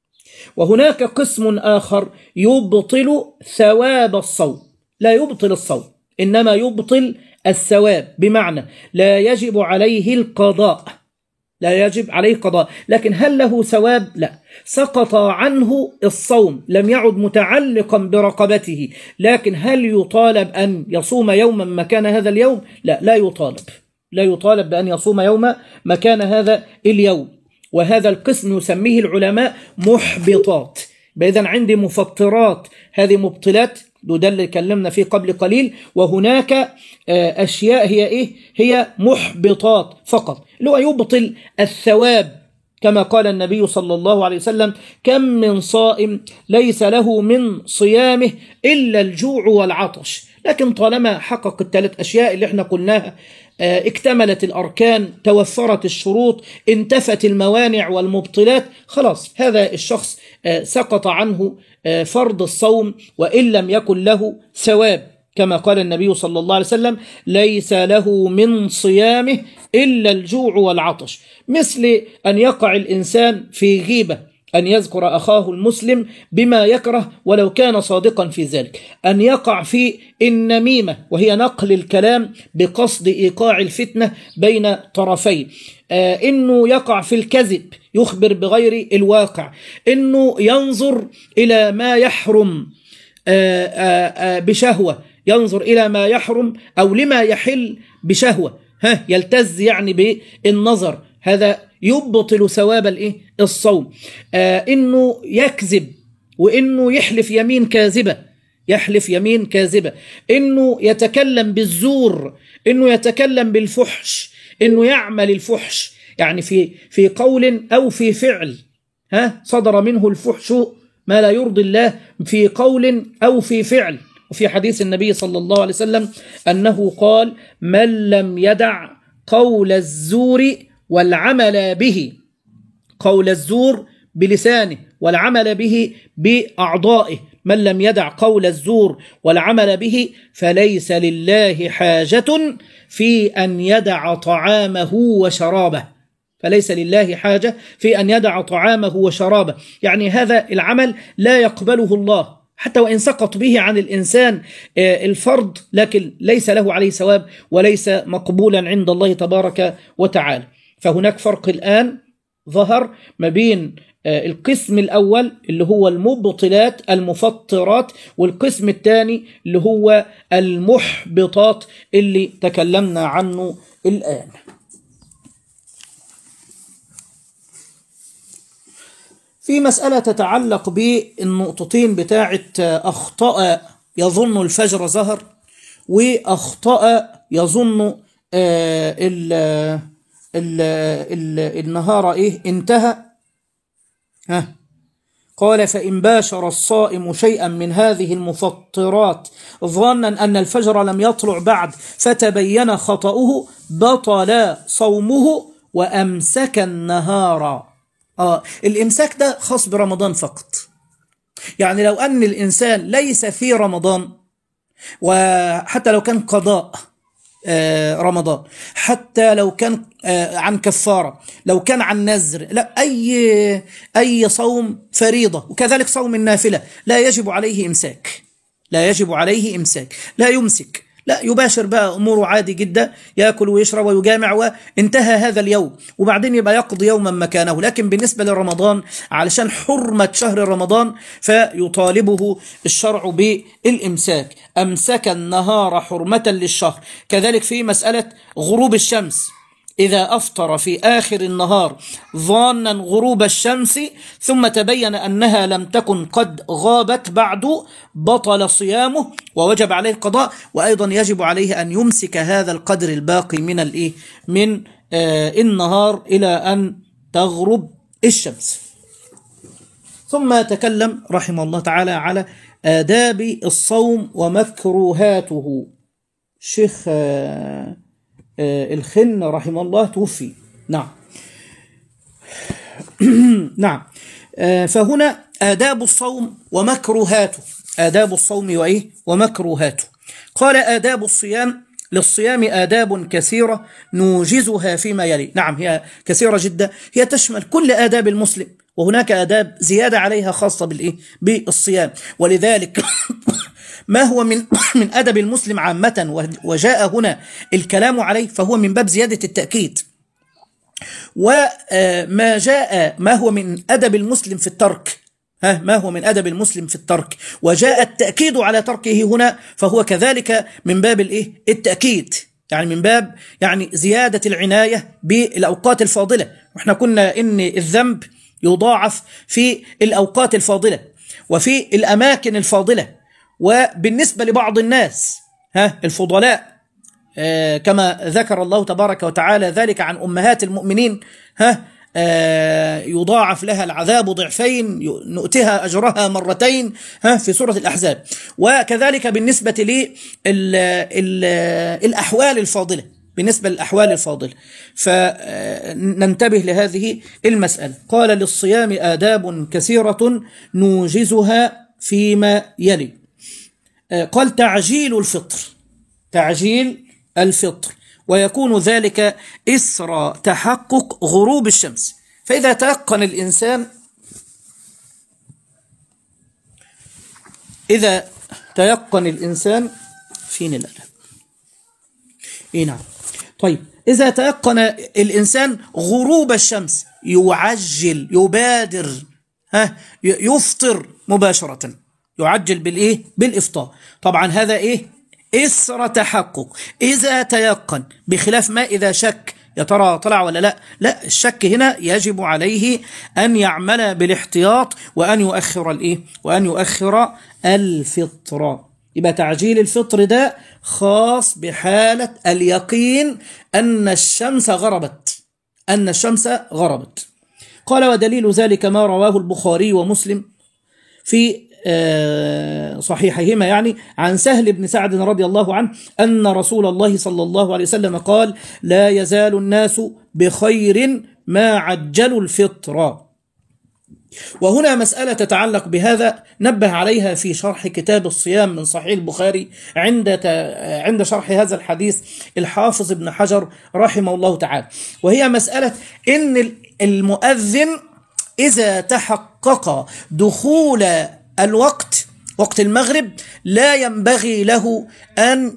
وهناك قسم آخر يبطل ثواب الصوم، لا يبطل الصوم إنما يبطل الثواب، بمعنى لا يجب عليه القضاء، لا يجب عليه قضاء، لكن هل له ثواب؟ لا، سقط عنه الصوم، لم يعد متعلقا برقبته، لكن هل يطالب أن يصوم يوما مكان هذا اليوم؟ لا، لا يطالب بأن يصوم يوم مكان هذا اليوم. وهذا القسم يسميه العلماء محبطات. إذن عندي مفطرات، هذه مبطلات، ده اللي كلمنا فيه قبل قليل. وهناك أشياء هي محبطات فقط، اللي هو يبطل الثواب، كما قال النبي صلى الله عليه وسلم: كم من صائم ليس له من صيامه إلا الجوع والعطش. لكن طالما حقق الثلاث أشياء اللي احنا قلناها، اكتملت الأركان، توفرت الشروط، انتفت الموانع والمبطلات، خلاص هذا الشخص سقط عنه فرض الصوم وإن لم يكن له ثواب، كما قال النبي صلى الله عليه وسلم: ليس له من صيامه إلا الجوع والعطش. مثل أن يقع الإنسان في غيبة، أن يذكر أخاه المسلم بما يكره ولو كان صادقا في ذلك، أن يقع في النميمة وهي نقل الكلام بقصد إيقاع الفتنة بين طرفين، إنه يقع في الكذب يخبر بغير الواقع، إنه ينظر إلى ما يحرم بشهوة، ينظر إلى ما يحرم أو لما يحل بشهوة، يلتز يعني بالنظر، هذا يبطل ثواب الصوم. إنه يكذب وإنه يحلف يمين كاذبة، إنه يتكلم بالزور، إنه يتكلم بالفحش، إنه يعمل الفحش، يعني في قول أو في فعل، صدر منه الفحش ما لا يرضي الله في قول أو في فعل. وفي حديث النبي صلى الله عليه وسلم أنه قال: من لم يدع قول الزور والعمل به، قول الزور بلسانه والعمل به بأعضائه، من لم يدع قول الزور والعمل به فليس لله حاجة في أن يدع طعامه وشرابه، فليس لله حاجة في أن يدع طعامه وشرابه، يعني هذا العمل لا يقبله الله حتى وإن سقط به عن الإنسان الفرض، لكن ليس له عليه ثواب وليس مقبولا عند الله تبارك وتعالى. فهناك فرق الآن ظهر ما بين القسم الأول اللي هو المبطلات المفطرات، والقسم الثاني اللي هو المحبطات اللي تكلمنا عنه الآن. في مسألة تتعلق بالنقطتين بتاعة أخطأ يظن الفجر ظهر، وأخطأ يظن النهار انتهى. قال: فإن باشر الصائم شيئا من هذه المفطرات ظنا أن الفجر لم يطلع بعد فتبين خطأه بطل صومه وأمسك النهار. الإمساك ده خاص برمضان فقط، يعني لو أن الإنسان ليس في رمضان، وحتى لو كان قضاء رمضان، حتى لو كان عن كفارة، لو كان عن نذر، لا، أي صوم فريضة، وكذلك صوم النافلة لا يجب عليه إمساك، لا يمسك، لا، يباشر بقى أموره عادي جدا، يأكل ويشرب ويجامع وانتهى هذا اليوم، وبعدين يبقى يقضي يوما مكانه. لكن بالنسبة لرمضان علشان حرمة شهر رمضان فيطالبه الشرع بالإمساك، أمسك النهار حرمة للشهر. كذلك في مسألة غروب الشمس، إذا أفطر في آخر النهار ظانا غروب الشمس ثم تبين أنها لم تكن قد غابت بعد بطل صيامه ووجب عليه القضاء، وأيضا يجب عليه أن يمسك هذا القدر الباقي من النهار إلى أن تغرب الشمس. ثم تكلم رحمه الله تعالى على آداب الصوم ومكروهاته. الشيخ الخن رحمه الله توفي. نعم. نعم. فهنا آداب الصوم ومكروهاته. آداب الصوم ومكروهاته. قال آداب الصيام: للصيام آداب كثيرة نوجزها فيما يلي. نعم، هي كثيرة جدا، هي تشمل كل آداب المسلم، وهناك آداب زيادة عليها خاصة بالصيام. ولذلك ما هو من أدب المسلم عامة وجاء هنا الكلام عليه فهو من باب زيادة التأكيد. وما جاء ما هو من أدب المسلم في الترك، ما هو من أدب المسلم في الترك وجاء التأكيد على تركه هنا، فهو كذلك من باب التأكيد، يعني من باب زيادة العناية بالأوقات الفاضلة. وإحنا قلنا إن الذنب يضاعف في الأوقات الفاضلة وفي الأماكن الفاضلة، وبالنسبة لبعض الناس الفضلاء كما ذكر الله تبارك وتعالى ذلك عن أمهات المؤمنين، يضاعف لها العذاب ضعفين، نؤتها أجرها مرتين في سورة الأحزاب. وكذلك بالنسبة للأحوال الفاضلة، بالنسبة للأحوال الفاضلة فننتبه لهذه المسألة. قال: للصيام آداب كثيرة نوجزها فيما يلي. قال: تعجيل الفطر ويكون ذلك إثر تحقق غروب الشمس. فإذا تيقن الإنسان فين الأدب؟ نعم. طيب، إذا تيقن الإنسان غروب الشمس يعجل، يبادر، يفطر مباشرة، يعجل بالإفطار. طبعا هذا إثر تحقق إذا تيقن، بخلاف ما إذا شك يا ترى طلع ولا لا. الشك هنا يجب عليه أن يعمل بالاحتياط وأن يؤخر الفطر. يبقى تعجيل الفطر ده خاص بحالة اليقين أن الشمس غربت. قال: ودليل ذلك ما رواه البخاري ومسلم في صحيحهما عن سهل بن سعد رضي الله عنه أن رسول الله صلى الله عليه وسلم قال: لا يزال الناس بخير ما عجلوا الفطر. وهنا مسألة تتعلق بهذا نبه عليها في شرح كتاب الصيام من صحيح البخاري عند شرح هذا الحديث الحافظ ابن حجر رحمه الله تعالى، وهي مسألة إن المؤذن إذا تحقق دخول الوقت، وقت المغرب، لا ينبغي له أن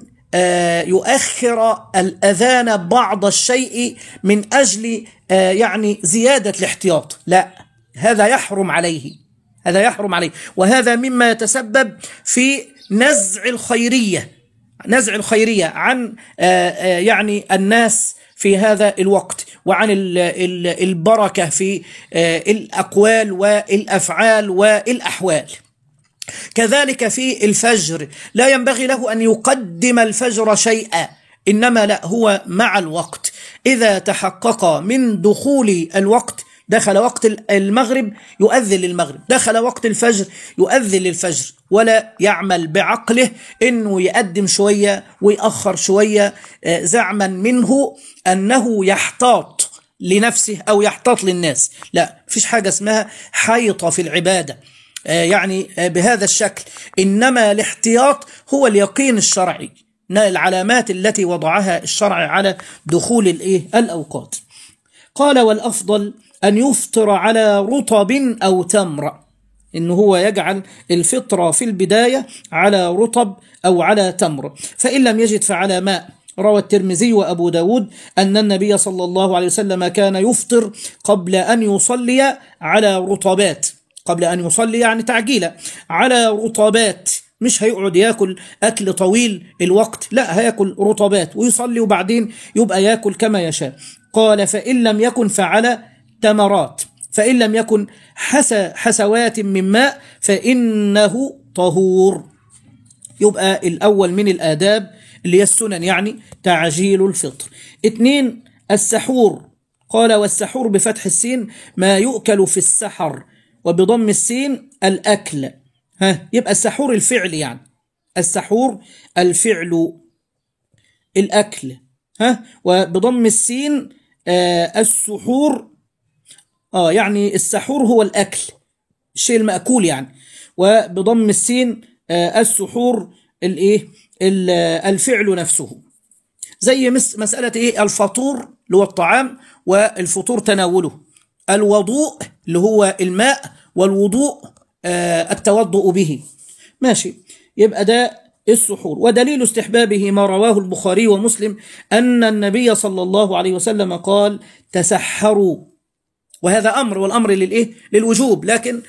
يؤخر الأذان بعض الشيء من أجل زيادة الاحتياط، لا، هذا يحرم عليه. وهذا مما يتسبب في نزع الخيرية عن الناس في هذا الوقت، وعن البركة في الأقوال والأفعال والأحوال. كذلك في الفجر لا ينبغي له أن يقدم الفجر شيئا، إنما لا، هو مع الوقت. إذا تحقق من دخول الوقت، دخل وقت المغرب يؤذن للمغرب، دخل وقت الفجر يؤذن للفجر، ولا يعمل بعقله إنه يقدم شوية ويأخر شوية زعما منه أنه يحتاط لنفسه أو يحتاط للناس. لا، فيش حاجة اسمها حيطة في العبادة بهذا الشكل، إنما الاحتياط هو اليقين الشرعي، العلامات التي وضعها الشرع على دخول الأوقات. قال: والأفضل أن يفطر على رطب أو تمر، إنه هو يجعل الفطرة في البداية على رطب أو على تمر، فإن لم يجد فعلى ماء. روى الترمذي وأبو داود أن النبي صلى الله عليه وسلم كان يفطر قبل أن يصلي على رطبات، قبل أن يصلي تعجيلا على رطبات مش هيقعد ياكل أكل طويل الوقت، لا، هياكل رطبات ويصلي وبعدين يبقى ياكل كما يشاء. قال فإن لم يكن فعلى تمرات، فإن لم يكن حسوات من ماء فإنه طهور. يبقى الأول من الآداب اللي هي السنن يعني تعجيل الفطر. 2 السحور. قال والسحور بفتح السين ما يؤكل في السحر، وبضم السين الأكل. يبقى السحور الفعل، يعني السحور الفعل الأكل. وبضم السين السحور، يعني السحور هو الأكل، الشيء المأكول يعني. وبضم السين السحور الفعل نفسه، زي مسألة الفطور اللي هو الطعام، والفطور تناوله. الوضوء اللي هو الماء، والوضوء التوضؤ به. ماشي، يبقى ده السحور. ودليل استحبابه ما رواه البخاري ومسلم أن النبي صلى الله عليه وسلم قال تسحروا، وهذا أمر، والأمر للوجوب، لكن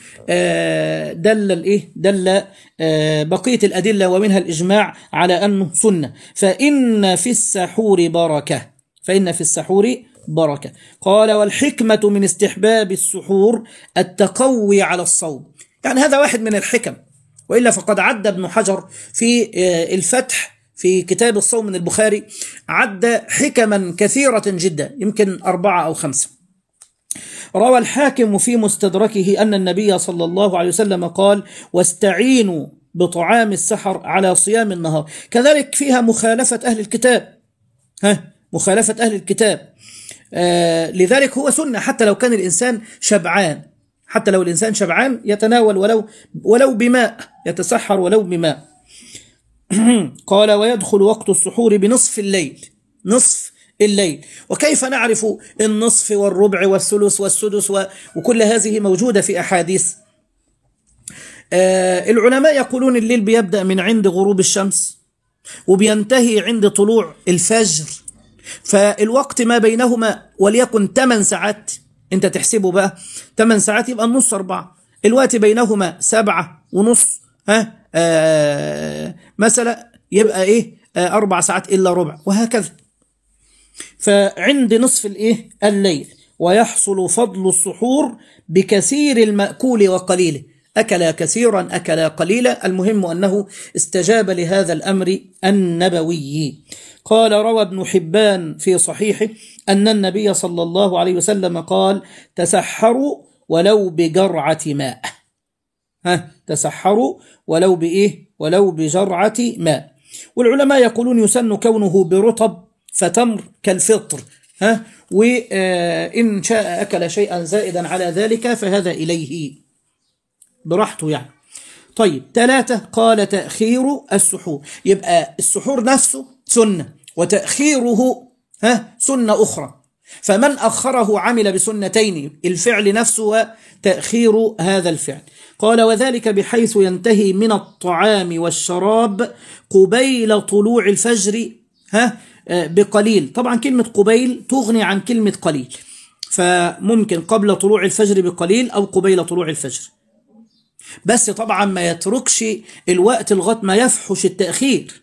دل بقية الأدلة ومنها الإجماع على أنه سنة. فإن في السحور بركة، فإن في السحور بركة. قال والحكمة من استحباب السحور التقوي على الصوم، يعني هذا واحد من الحكم، وإلا فقد عد ابن حجر في الفتح في كتاب الصوم من البخاري، عد حكما كثيرة جدا، يمكن 4 أو 5. روى الحاكم في مستدركه أن النبي صلى الله عليه وسلم قال واستعينوا بطعام السحر على صيام النهار. كذلك فيها مخالفة أهل الكتاب، مخالفة أهل الكتاب. لذلك هو سنة حتى لو كان الإنسان شبعان، حتى لو الإنسان شبعان يتناول ولو بماء، يتسحر ولو بماء. قال ويدخل وقت السحور بنصف الليل، نصف الليل. وكيف نعرف النصف والربع والثلث والسدس وكل هذه موجودة في أحاديث. العلماء يقولون الليل بيبدأ من عند غروب الشمس وبينتهي عند طلوع الفجر، فالوقت ما بينهما وليكن 8 ساعات، انت تحسبه بقى 8 ساعات يبقى النص 4، الوقت بينهما 7:30 مثلا، يبقى 4 ساعات إلا ربع، وهكذا. فعند نصف الليل. ويحصل فضل السحور بكثير المأكول وقليله، أكل كثيرا أكل قليلا، المهم أنه استجاب لهذا الأمر النبوي. قال روى ابن حبان في صحيحه أن النبي صلى الله عليه وسلم قال تسحروا ولو بجرعة ماء. تسحروا ولو بجرعة ماء. والعلماء يقولون يسن كونه برطب فتمر كالفطر، وإن شاء أكل شيئا زائدا على ذلك فهذا إليه براحته يعني. طيب 3 قال تأخير السحور، يبقى السحور نفسه سنة، وتأخيره سنة أخرى، فمن أخره عمل بسنتين، الفعل نفسه وتأخير هذا الفعل. قال وذلك بحيث ينتهي من الطعام والشراب قبيل طلوع الفجر بقليل. طبعا كلمة قبيل تغني عن كلمة قليل، فممكن قبل طلوع الفجر بقليل أو قبيل طلوع الفجر، بس طبعا ما يتركش الوقت لغاية ما يفحش التأخير.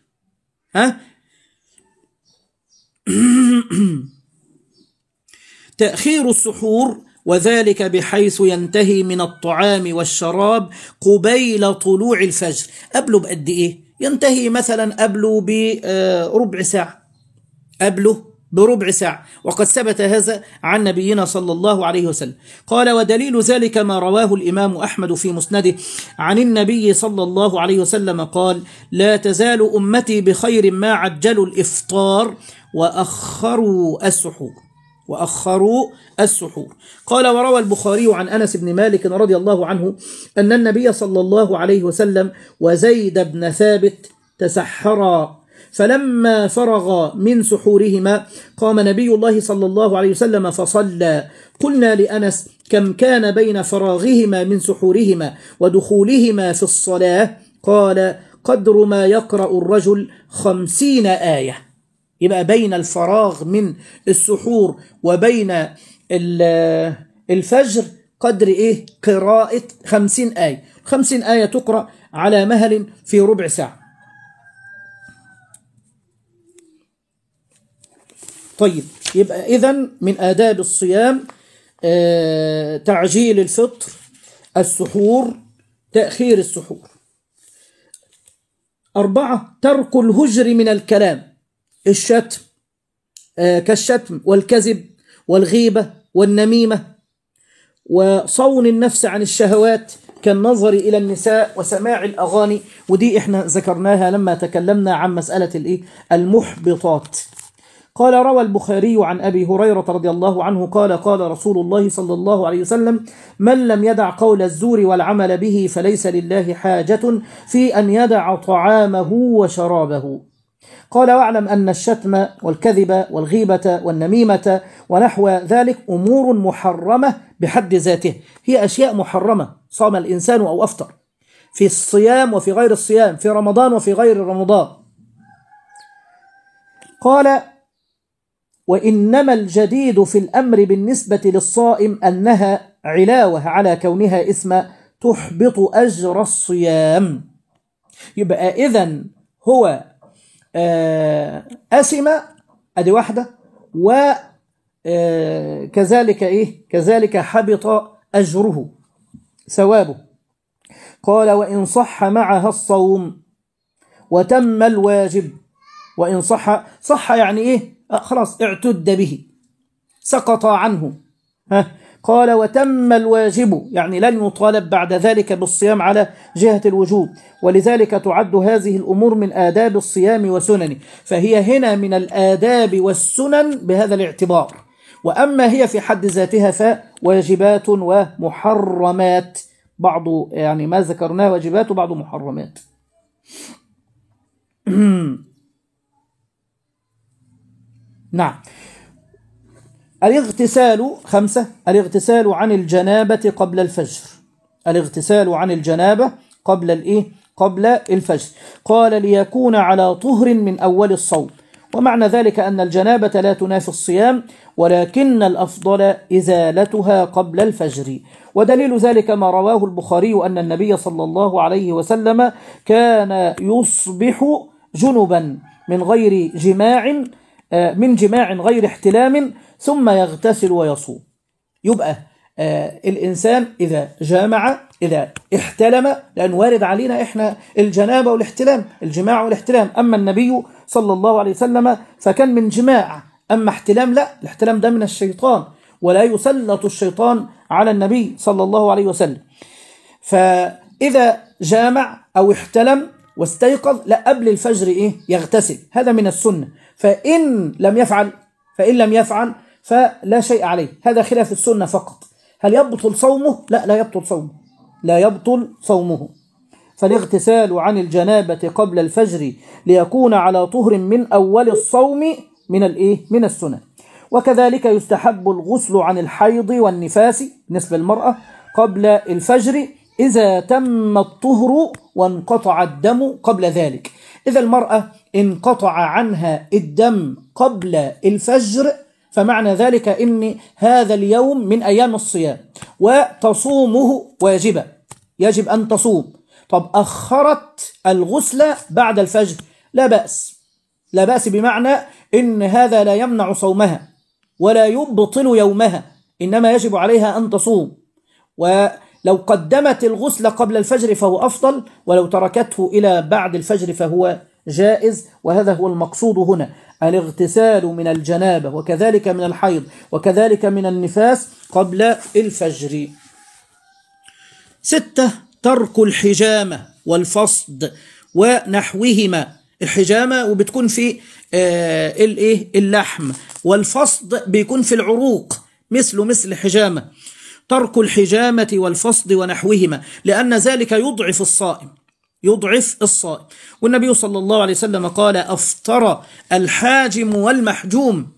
تأخير السحور وذلك بحيث ينتهي من الطعام والشراب قبيل طلوع الفجر. قبله بقد إيه؟ ينتهي مثلا قبله بربع ساعة، بربع ساعة، وقد ثبت هذا عن نبينا صلى الله عليه وسلم. قال ودليل ذلك ما رواه الإمام أحمد في مسنده عن النبي صلى الله عليه وسلم قال لا تزال أمتي بخير ما عجلوا الإفطار وأخروا السحور. قال وروى البخاري عن أنس بن مالك رضي الله عنه أن النبي صلى الله عليه وسلم وزيد بن ثابت تسحرا، فلما فرغ من سحورهما قام نبي الله صلى الله عليه وسلم فصلى. قلنا لأنس كم كان بين فراغهما من سحورهما ودخولهما في الصلاة؟ قال قدر ما يقرأ الرجل 50 آية. يبقى بين الفراغ من السحور وبين الفجر قدر قراءة 50 آية. 50 آية تقرأ على مهل في ربع ساعة. طيب، يبقى إذن من آداب الصيام تعجيل الفطر، السحور، تأخير السحور. 4 ترك الهجر من الكلام، الشتم كالشتم والكذب والغيبة والنميمة، وصون النفس عن الشهوات كالنظر إلى النساء وسماع الأغاني، ودي احنا ذكرناها لما تكلمنا عن مسألة المحبطات. قال روى البخاري عن أبي هريرة رضي الله عنه قال قال رسول الله صلى الله عليه وسلم: من لم يدع قول الزور والعمل به فليس لله حاجة في أن يدع طعامه وشرابه. قال: واعلم أن الشتم والكذب والغيبة والنميمة ونحو ذلك أمور محرمة بحد ذاته، هي أشياء محرمة صام الإنسان أو أفطر، في الصيام وفي غير الصيام، في رمضان وفي غير رمضان. قال: وإنما الجديد في الأمر بالنسبة للصائم أنها علاوة على كونها اسم تحبط أجر الصيام. يبقى إذن هو أسم، أدي واحدة، وكذلك كذلك حبط أجره ثوابه. قال: وإن صح معها الصوم وتم الواجب. وإن صح يعني خلاص اعتد به، سقط عنه. قال: وتم الواجب يعني لن يطالب بعد ذلك بالصيام على جهة الوجوب، ولذلك تعد هذه الأمور من آداب الصيام وسننه، فهي هنا من الآداب والسنن بهذا الاعتبار. وأما هي في حد ذاتها فواجبات ومحرمات، بعض يعني ما ذكرناه واجبات وبعض محرمات. نعم. الاغتسال 5 الاغتسال عن الجنابة قبل الفجر. الاغتسال عن الجنابة قبل الفجر. قال: ليكون على طهر من أول الصوم. ومعنى ذلك أن الجنابة لا تنافي الصيام، ولكن الأفضل إزالتها قبل الفجر. ودليل ذلك ما رواه البخاري أن النبي صلى الله عليه وسلم كان يصبح جنبا من غير جماع غير احتلام ثم يغتسل ويصوم. يبقى الإنسان إذا جامع، إذا احتلم، لأن وارد علينا إحنا الجنابة والاحتلام، الجماع والاحتلام. أما النبي صلى الله عليه وسلم فكان من جماع، أما احتلام لا، الاحتلام ده من الشيطان، ولا يسلط الشيطان على النبي صلى الله عليه وسلم. فإذا جامع أو احتلم واستيقظ، لا، قبل الفجر يغتسل، هذا من السنة. فإن لم يفعل فلا شيء عليه، هذا خلاف السنة فقط. هل يبطل صومه؟ لا يبطل صومه. فالاغتسال عن الجنابة قبل الفجر ليكون على طهر من أول الصوم من السنة. وكذلك يستحب الغسل عن الحيض والنفاس بالنسبة للمرأة قبل الفجر إذا تم الطهر وانقطع الدم قبل ذلك. إذا المرأة انقطع عنها الدم قبل الفجر فمعنى ذلك إن هذا اليوم من أيام الصيام وتصومه واجبة، يجب أن تصوم. طب أخرت الغسل بعد الفجر، لا بأس، بمعنى إن هذا لا يمنع صومها ولا يبطل يومها، إنما يجب عليها أن تصوم. ولو قدمت الغسل قبل الفجر فهو أفضل، ولو تركته إلى بعد الفجر فهو جائز. وهذا هو المقصود هنا، الاغتسال من الجنابة وكذلك من الحيض وكذلك من النفاس قبل الفجر. 6 ترك الحجامة والفصد ونحوهما. الحجامة وبتكون في اللحم، والفصد بيكون في العروق مثل الحجامة. ترك الحجامة والفصد ونحوهما لأن ذلك يضعف الصائم. والنبي صلى الله عليه وسلم قال: أفطر الحاجم والمحجوم.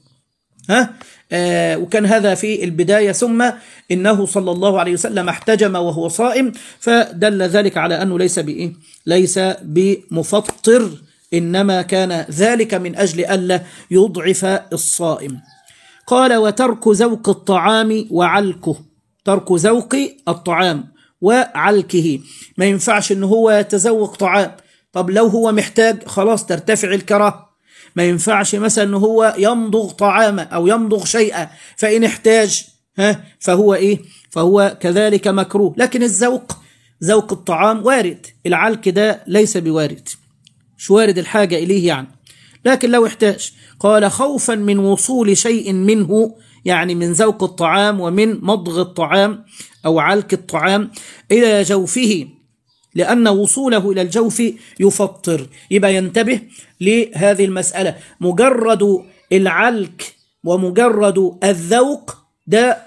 وكان هذا في البداية، ثم إنه صلى الله عليه وسلم احتجم وهو صائم، فدل ذلك على أنه ليس بمفطر، إنما كان ذلك من أجل ألا يضعف الصائم. قال: وترك ذوق الطعام وعلكه. ترك ذوق الطعام وعلكه. ما ينفعش إن هو يتذوق طعام، طب لو هو محتاج خلاص ترتفع الكراهة. ما ينفعش مثلا إن هو يمضغ طعاما أو يمضغ شيئا، فإن احتاج فهو إيه؟ فهو كذلك مكروه. لكن ذوق الطعام وارد، العلك ده ليس بوارد، مش وارد الحاجة إليه يعني. لكن لو احتاج، قال خوفا من وصول شيء منه، يعني من ذوق الطعام ومن مضغ الطعام أو علك الطعام إلى جوفه، لأن وصوله إلى الجوف يفطر. يبقى ينتبه لهذه المسألة، مجرد العلك ومجرد الذوق ده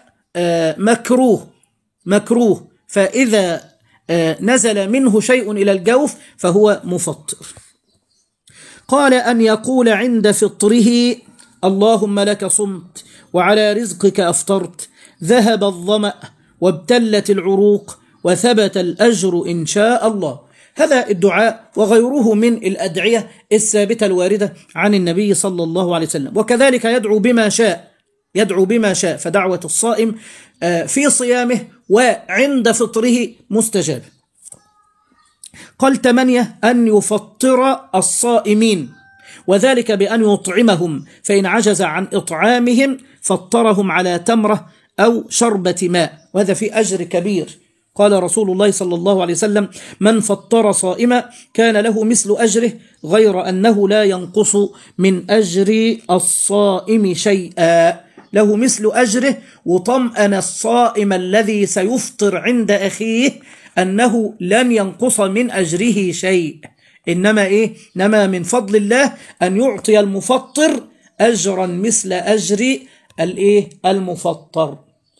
مكروه، فإذا نزل منه شيء إلى الجوف فهو مفطر. قال أن يقول عند فطره اللهم لك صمت وعلى رزقك أفطرت، ذهب الظمأ وابتلت العروق وثبت الأجر إن شاء الله. هذا الدعاء وغيره من الأدعية الثابتة الواردة عن النبي صلى الله عليه وسلم. وكذلك يدعو بما شاء، فدعوة الصائم في صيامه وعند فطره مستجاب. قال 8 أن يفطر الصائمين، وذلك بأن يطعمهم، فإن عجز عن إطعامهم فطرهم على تمرة أو شربة ماء، وهذا في أجر كبير. قال رسول الله صلى الله عليه وسلم من فطر صائما كان له مثل أجره، غير أنه لا ينقص من أجر الصائم شيئا، له مثل أجره. وطمأن الصائم الذي سيفطر عند أخيه أنه لن ينقص من أجره شيء، إنما من فضل الله أن يعطي المفطر أجرا مثل أجر المفطر.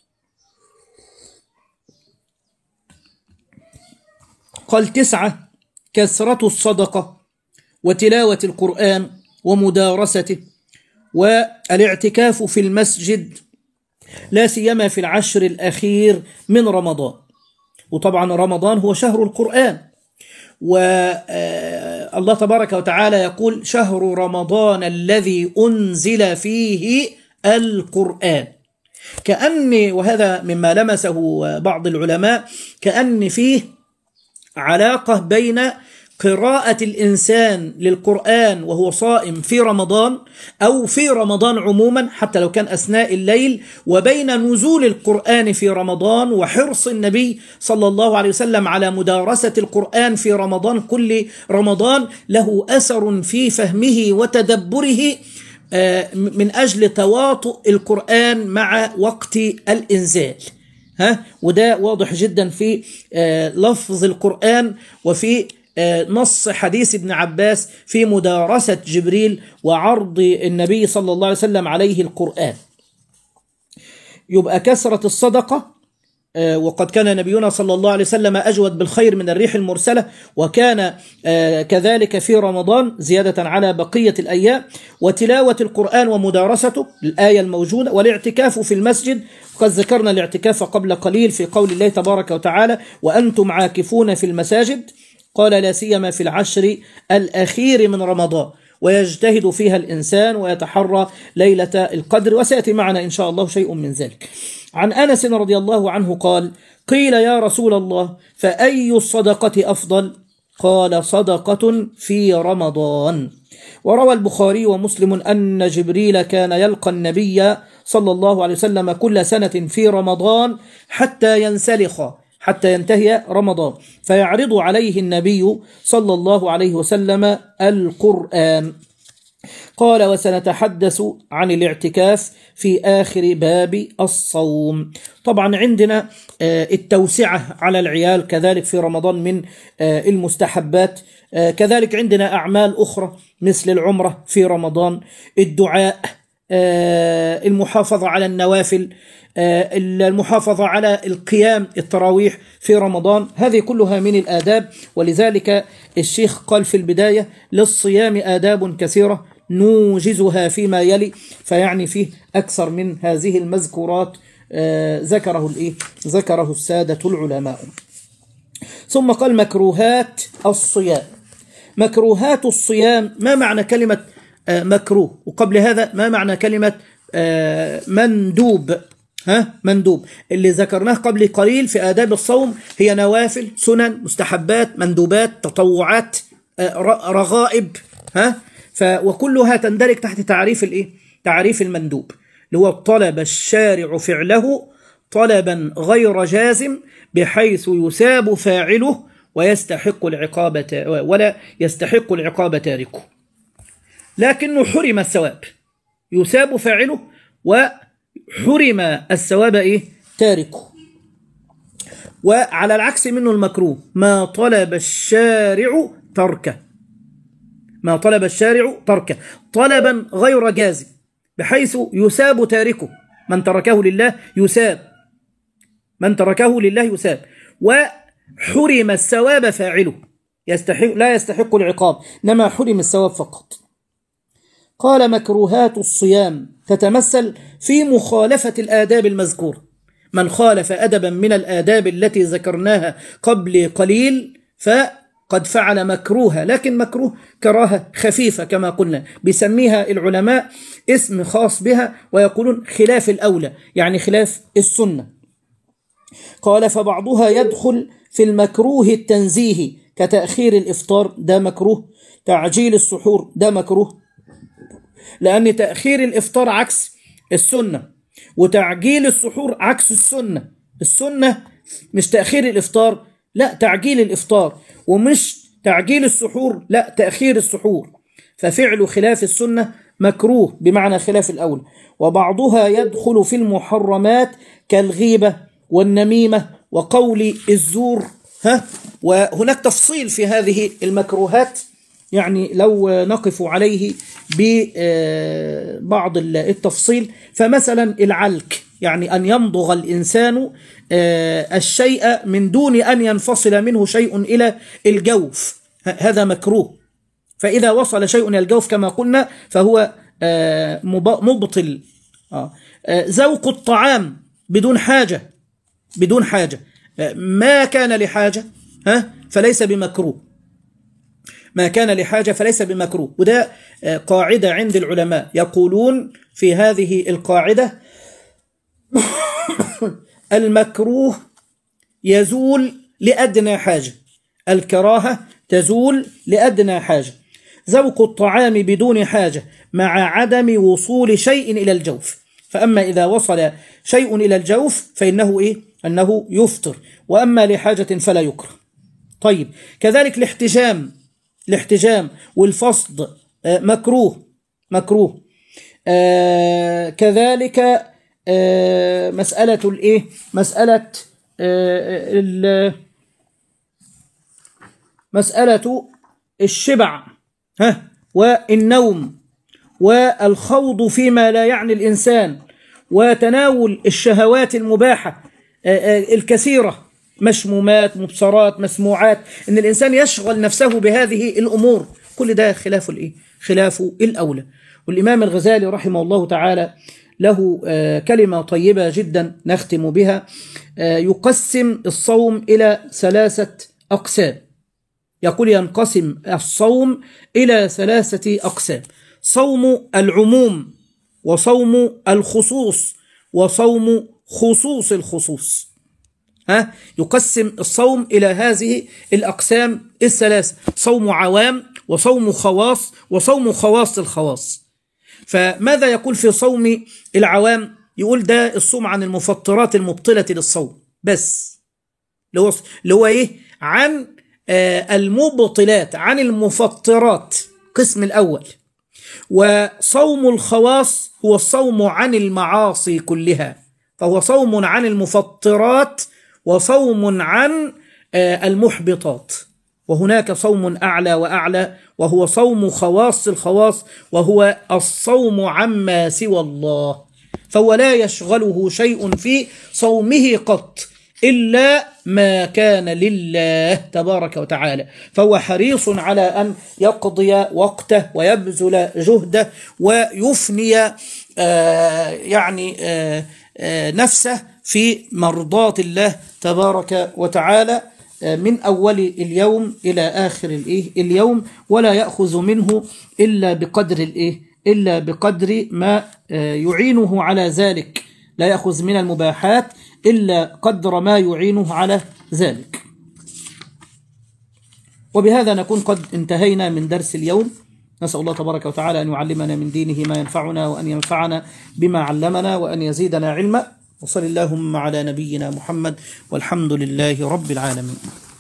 قال 9 كثرة الصدقة وتلاوة القرآن ومدارسته والاعتكاف في المسجد، لا سيما في العشر الأخير من رمضان. وطبعا رمضان هو شهر القرآن، والله تبارك وتعالى يقول شهر رمضان الذي أنزل فيه القرآن. وهذا مما لمسه بعض العلماء، كأن فيه علاقة بين قراءة الإنسان للقرآن وهو صائم في رمضان أو في رمضان عموما حتى لو كان أثناء الليل، وبين نزول القرآن في رمضان وحرص النبي صلى الله عليه وسلم على مدارسة القرآن في رمضان. كل رمضان له أثر في فهمه وتدبره من أجل تواطؤ القرآن مع وقت الإنزال. وده واضح جدا في لفظ القرآن وفي نص حديث ابن عباس في مدارسة جبريل وعرض النبي صلى الله عليه وسلم عليه القرآن. يبقى كثرة الصدقة، وقد كان نبينا صلى الله عليه وسلم أجود بالخير من الريح المرسلة، وكان كذلك في رمضان زيادة على بقية الأيام. وتلاوة القرآن ومدارسته الآية الموجودة، والاعتكاف في المسجد، وقد ذكرنا الاعتكاف قبل قليل في قول الله تبارك وتعالى وأنتم عاكفون في المساجد. قال لا سيما في العشر الأخير من رمضان، ويجتهد فيها الإنسان ويتحرى ليلة القدر، وسيأتي معنا إن شاء الله شيء من ذلك. عن أنس رضي الله عنه قال قيل يا رسول الله فأي الصدقة أفضل؟ قال صدقة في رمضان. وروى البخاري ومسلم أن جبريل كان يلقى النبي صلى الله عليه وسلم كل سنة في رمضان حتى ينتهي رمضان، فيعرض عليه النبي صلى الله عليه وسلم القرآن. قال وسنتحدث عن الاعتكاف في آخر باب الصوم. طبعا عندنا التوسعة على العيال كذلك في رمضان من المستحبات، كذلك عندنا أعمال أخرى مثل العمرة في رمضان، الدعاء، المحافظة على النوافل، المحافظة على القيام التراويح في رمضان، هذه كلها من الآداب. ولذلك الشيخ قال في البداية للصيام آداب كثيرة نوجزها فيما يلي، فيعني فيه أكثر من هذه المذكورات ذكره السادة العلماء. ثم قال مكروهات الصيام. مكروهات الصيام، ما معنى كلمة مكروه؟ وقبل هذا ما معنى كلمة مندوب؟ مندوب. اللي ذكرناه قبل قليل في آداب الصوم هي نوافل، سنن، مستحبات، مندوبات، تطوعات، رغائب، وكلها تندرج تحت تعريف تعريف المندوب، اللي هو طلب الشارع فعله طلبا غير جازم بحيث يثاب فاعله ويستحق العقاب ولا يستحق العقاب تاركه، لكنه حرم الثواب، يثاب فاعله وحرم الثواب تاركه. وعلى العكس منه المكروه، ما طلب الشارع تركه، ما طلب الشارع تركه طلبا غير جازم بحيث يثاب تاركه، من تركه لله يثاب، من تركه لله يثاب، وحرم الثواب فاعله، لا يستحق العقاب، إنما حرم الثواب فقط. قال مكروهات الصيام تتمثل في مخالفة الآداب المذكورة، من خالف أدبا من الآداب التي ذكرناها قبل قليل فقد فعل مكروها، لكن مكروه كراهة خفيفة كما قلنا، بيسميها العلماء اسم خاص بها ويقولون خلاف الأولى، يعني خلاف السنة. قال فبعضها يدخل في المكروه التنزيهي كتأخير الإفطار، ده مكروه، تعجيل السحور ده مكروه، لأن تأخير الإفطار عكس السنة، وتعجيل السحور عكس السنة. السنة مش تأخير الإفطار، لا تعجيل الإفطار، ومش تعجيل السحور، لا تأخير السحور، ففعل خلاف السنة مكروه بمعنى خلاف الأول. وبعضها يدخل في المحرمات كالغيبة والنميمة وقول الزور، وهناك تفصيل في هذه المكروهات، يعني لو نقف عليه ببعض التفصيل، فمثلا العلك، يعني أن يمضغ الإنسان الشيء من دون أن ينفصل منه شيء إلى الجوف، هذا مكروه، فإذا وصل شيء إلى الجوف كما قلنا فهو مبطل. ذوق الطعام بدون حاجة، بدون حاجة، ما كان لحاجة فليس بمكروه، ما كان لحاجة فليس بمكروه. وده قاعدة عند العلماء، يقولون في هذه القاعدة المكروه يزول لأدنى حاجة، الكراهة تزول لأدنى حاجة. ذوق الطعام بدون حاجة مع عدم وصول شيء إلى الجوف، فأما إذا وصل شيء إلى الجوف فإنه أنه يفطر، وأما لحاجة فلا يكره. طيب، كذلك الاحتجام والفصد مكروه، كذلك مسألة الشبع والنوم والخوض فيما لا يعني الإنسان وتناول الشهوات المباحة الكثيرة، مشمومات، مبصرات، مسموعات، إن الإنسان يشغل نفسه بهذه الأمور، كل ده خلاف الأولى. والإمام الغزالي رحمه الله تعالى له كلمة طيبة جدا نختم بها، يقسم الصوم إلى 3 أقسام، يقول ينقسم الصوم إلى 3 أقسام: صوم العموم، وصوم الخصوص، وصوم خصوص الخصوص. يقسم الصوم إلى هذه الأقسام 3: صوم عوام، وصوم خواص، وصوم خواص الخواص. فماذا يقول في صوم العوام؟ يقول ده الصوم عن المفطرات المبطلة للصوم بس، اللي هو عن المبطلات، عن المفطرات، قسم الأول. وصوم الخواص هو الصوم عن المعاصي كلها، فهو صوم عن المفطرات وصوم عن المحبطات. وهناك صوم أعلى وأعلى، وهو صوم خواص الخواص، وهو الصوم عما سوى الله، فهو لا يشغله شيء في صومه قط إلا ما كان لله تبارك وتعالى، فهو حريص على أن يقضي وقته ويبذل جهده ويفني نفسه في مرضاة الله تبارك وتعالى من أول اليوم إلى آخر اليوم، ولا يأخذ منه إلا بقدر ما يعينه على ذلك لا يأخذ من المباحات إلا قدر ما يعينه على ذلك. وبهذا نكون قد انتهينا من درس اليوم. نسأل الله تبارك وتعالى أن يعلمنا من دينه ما ينفعنا، وأن ينفعنا بما علمنا، وأن يزيدنا علما. وصل اللهم على نبينا محمد، والحمد لله رب العالمين.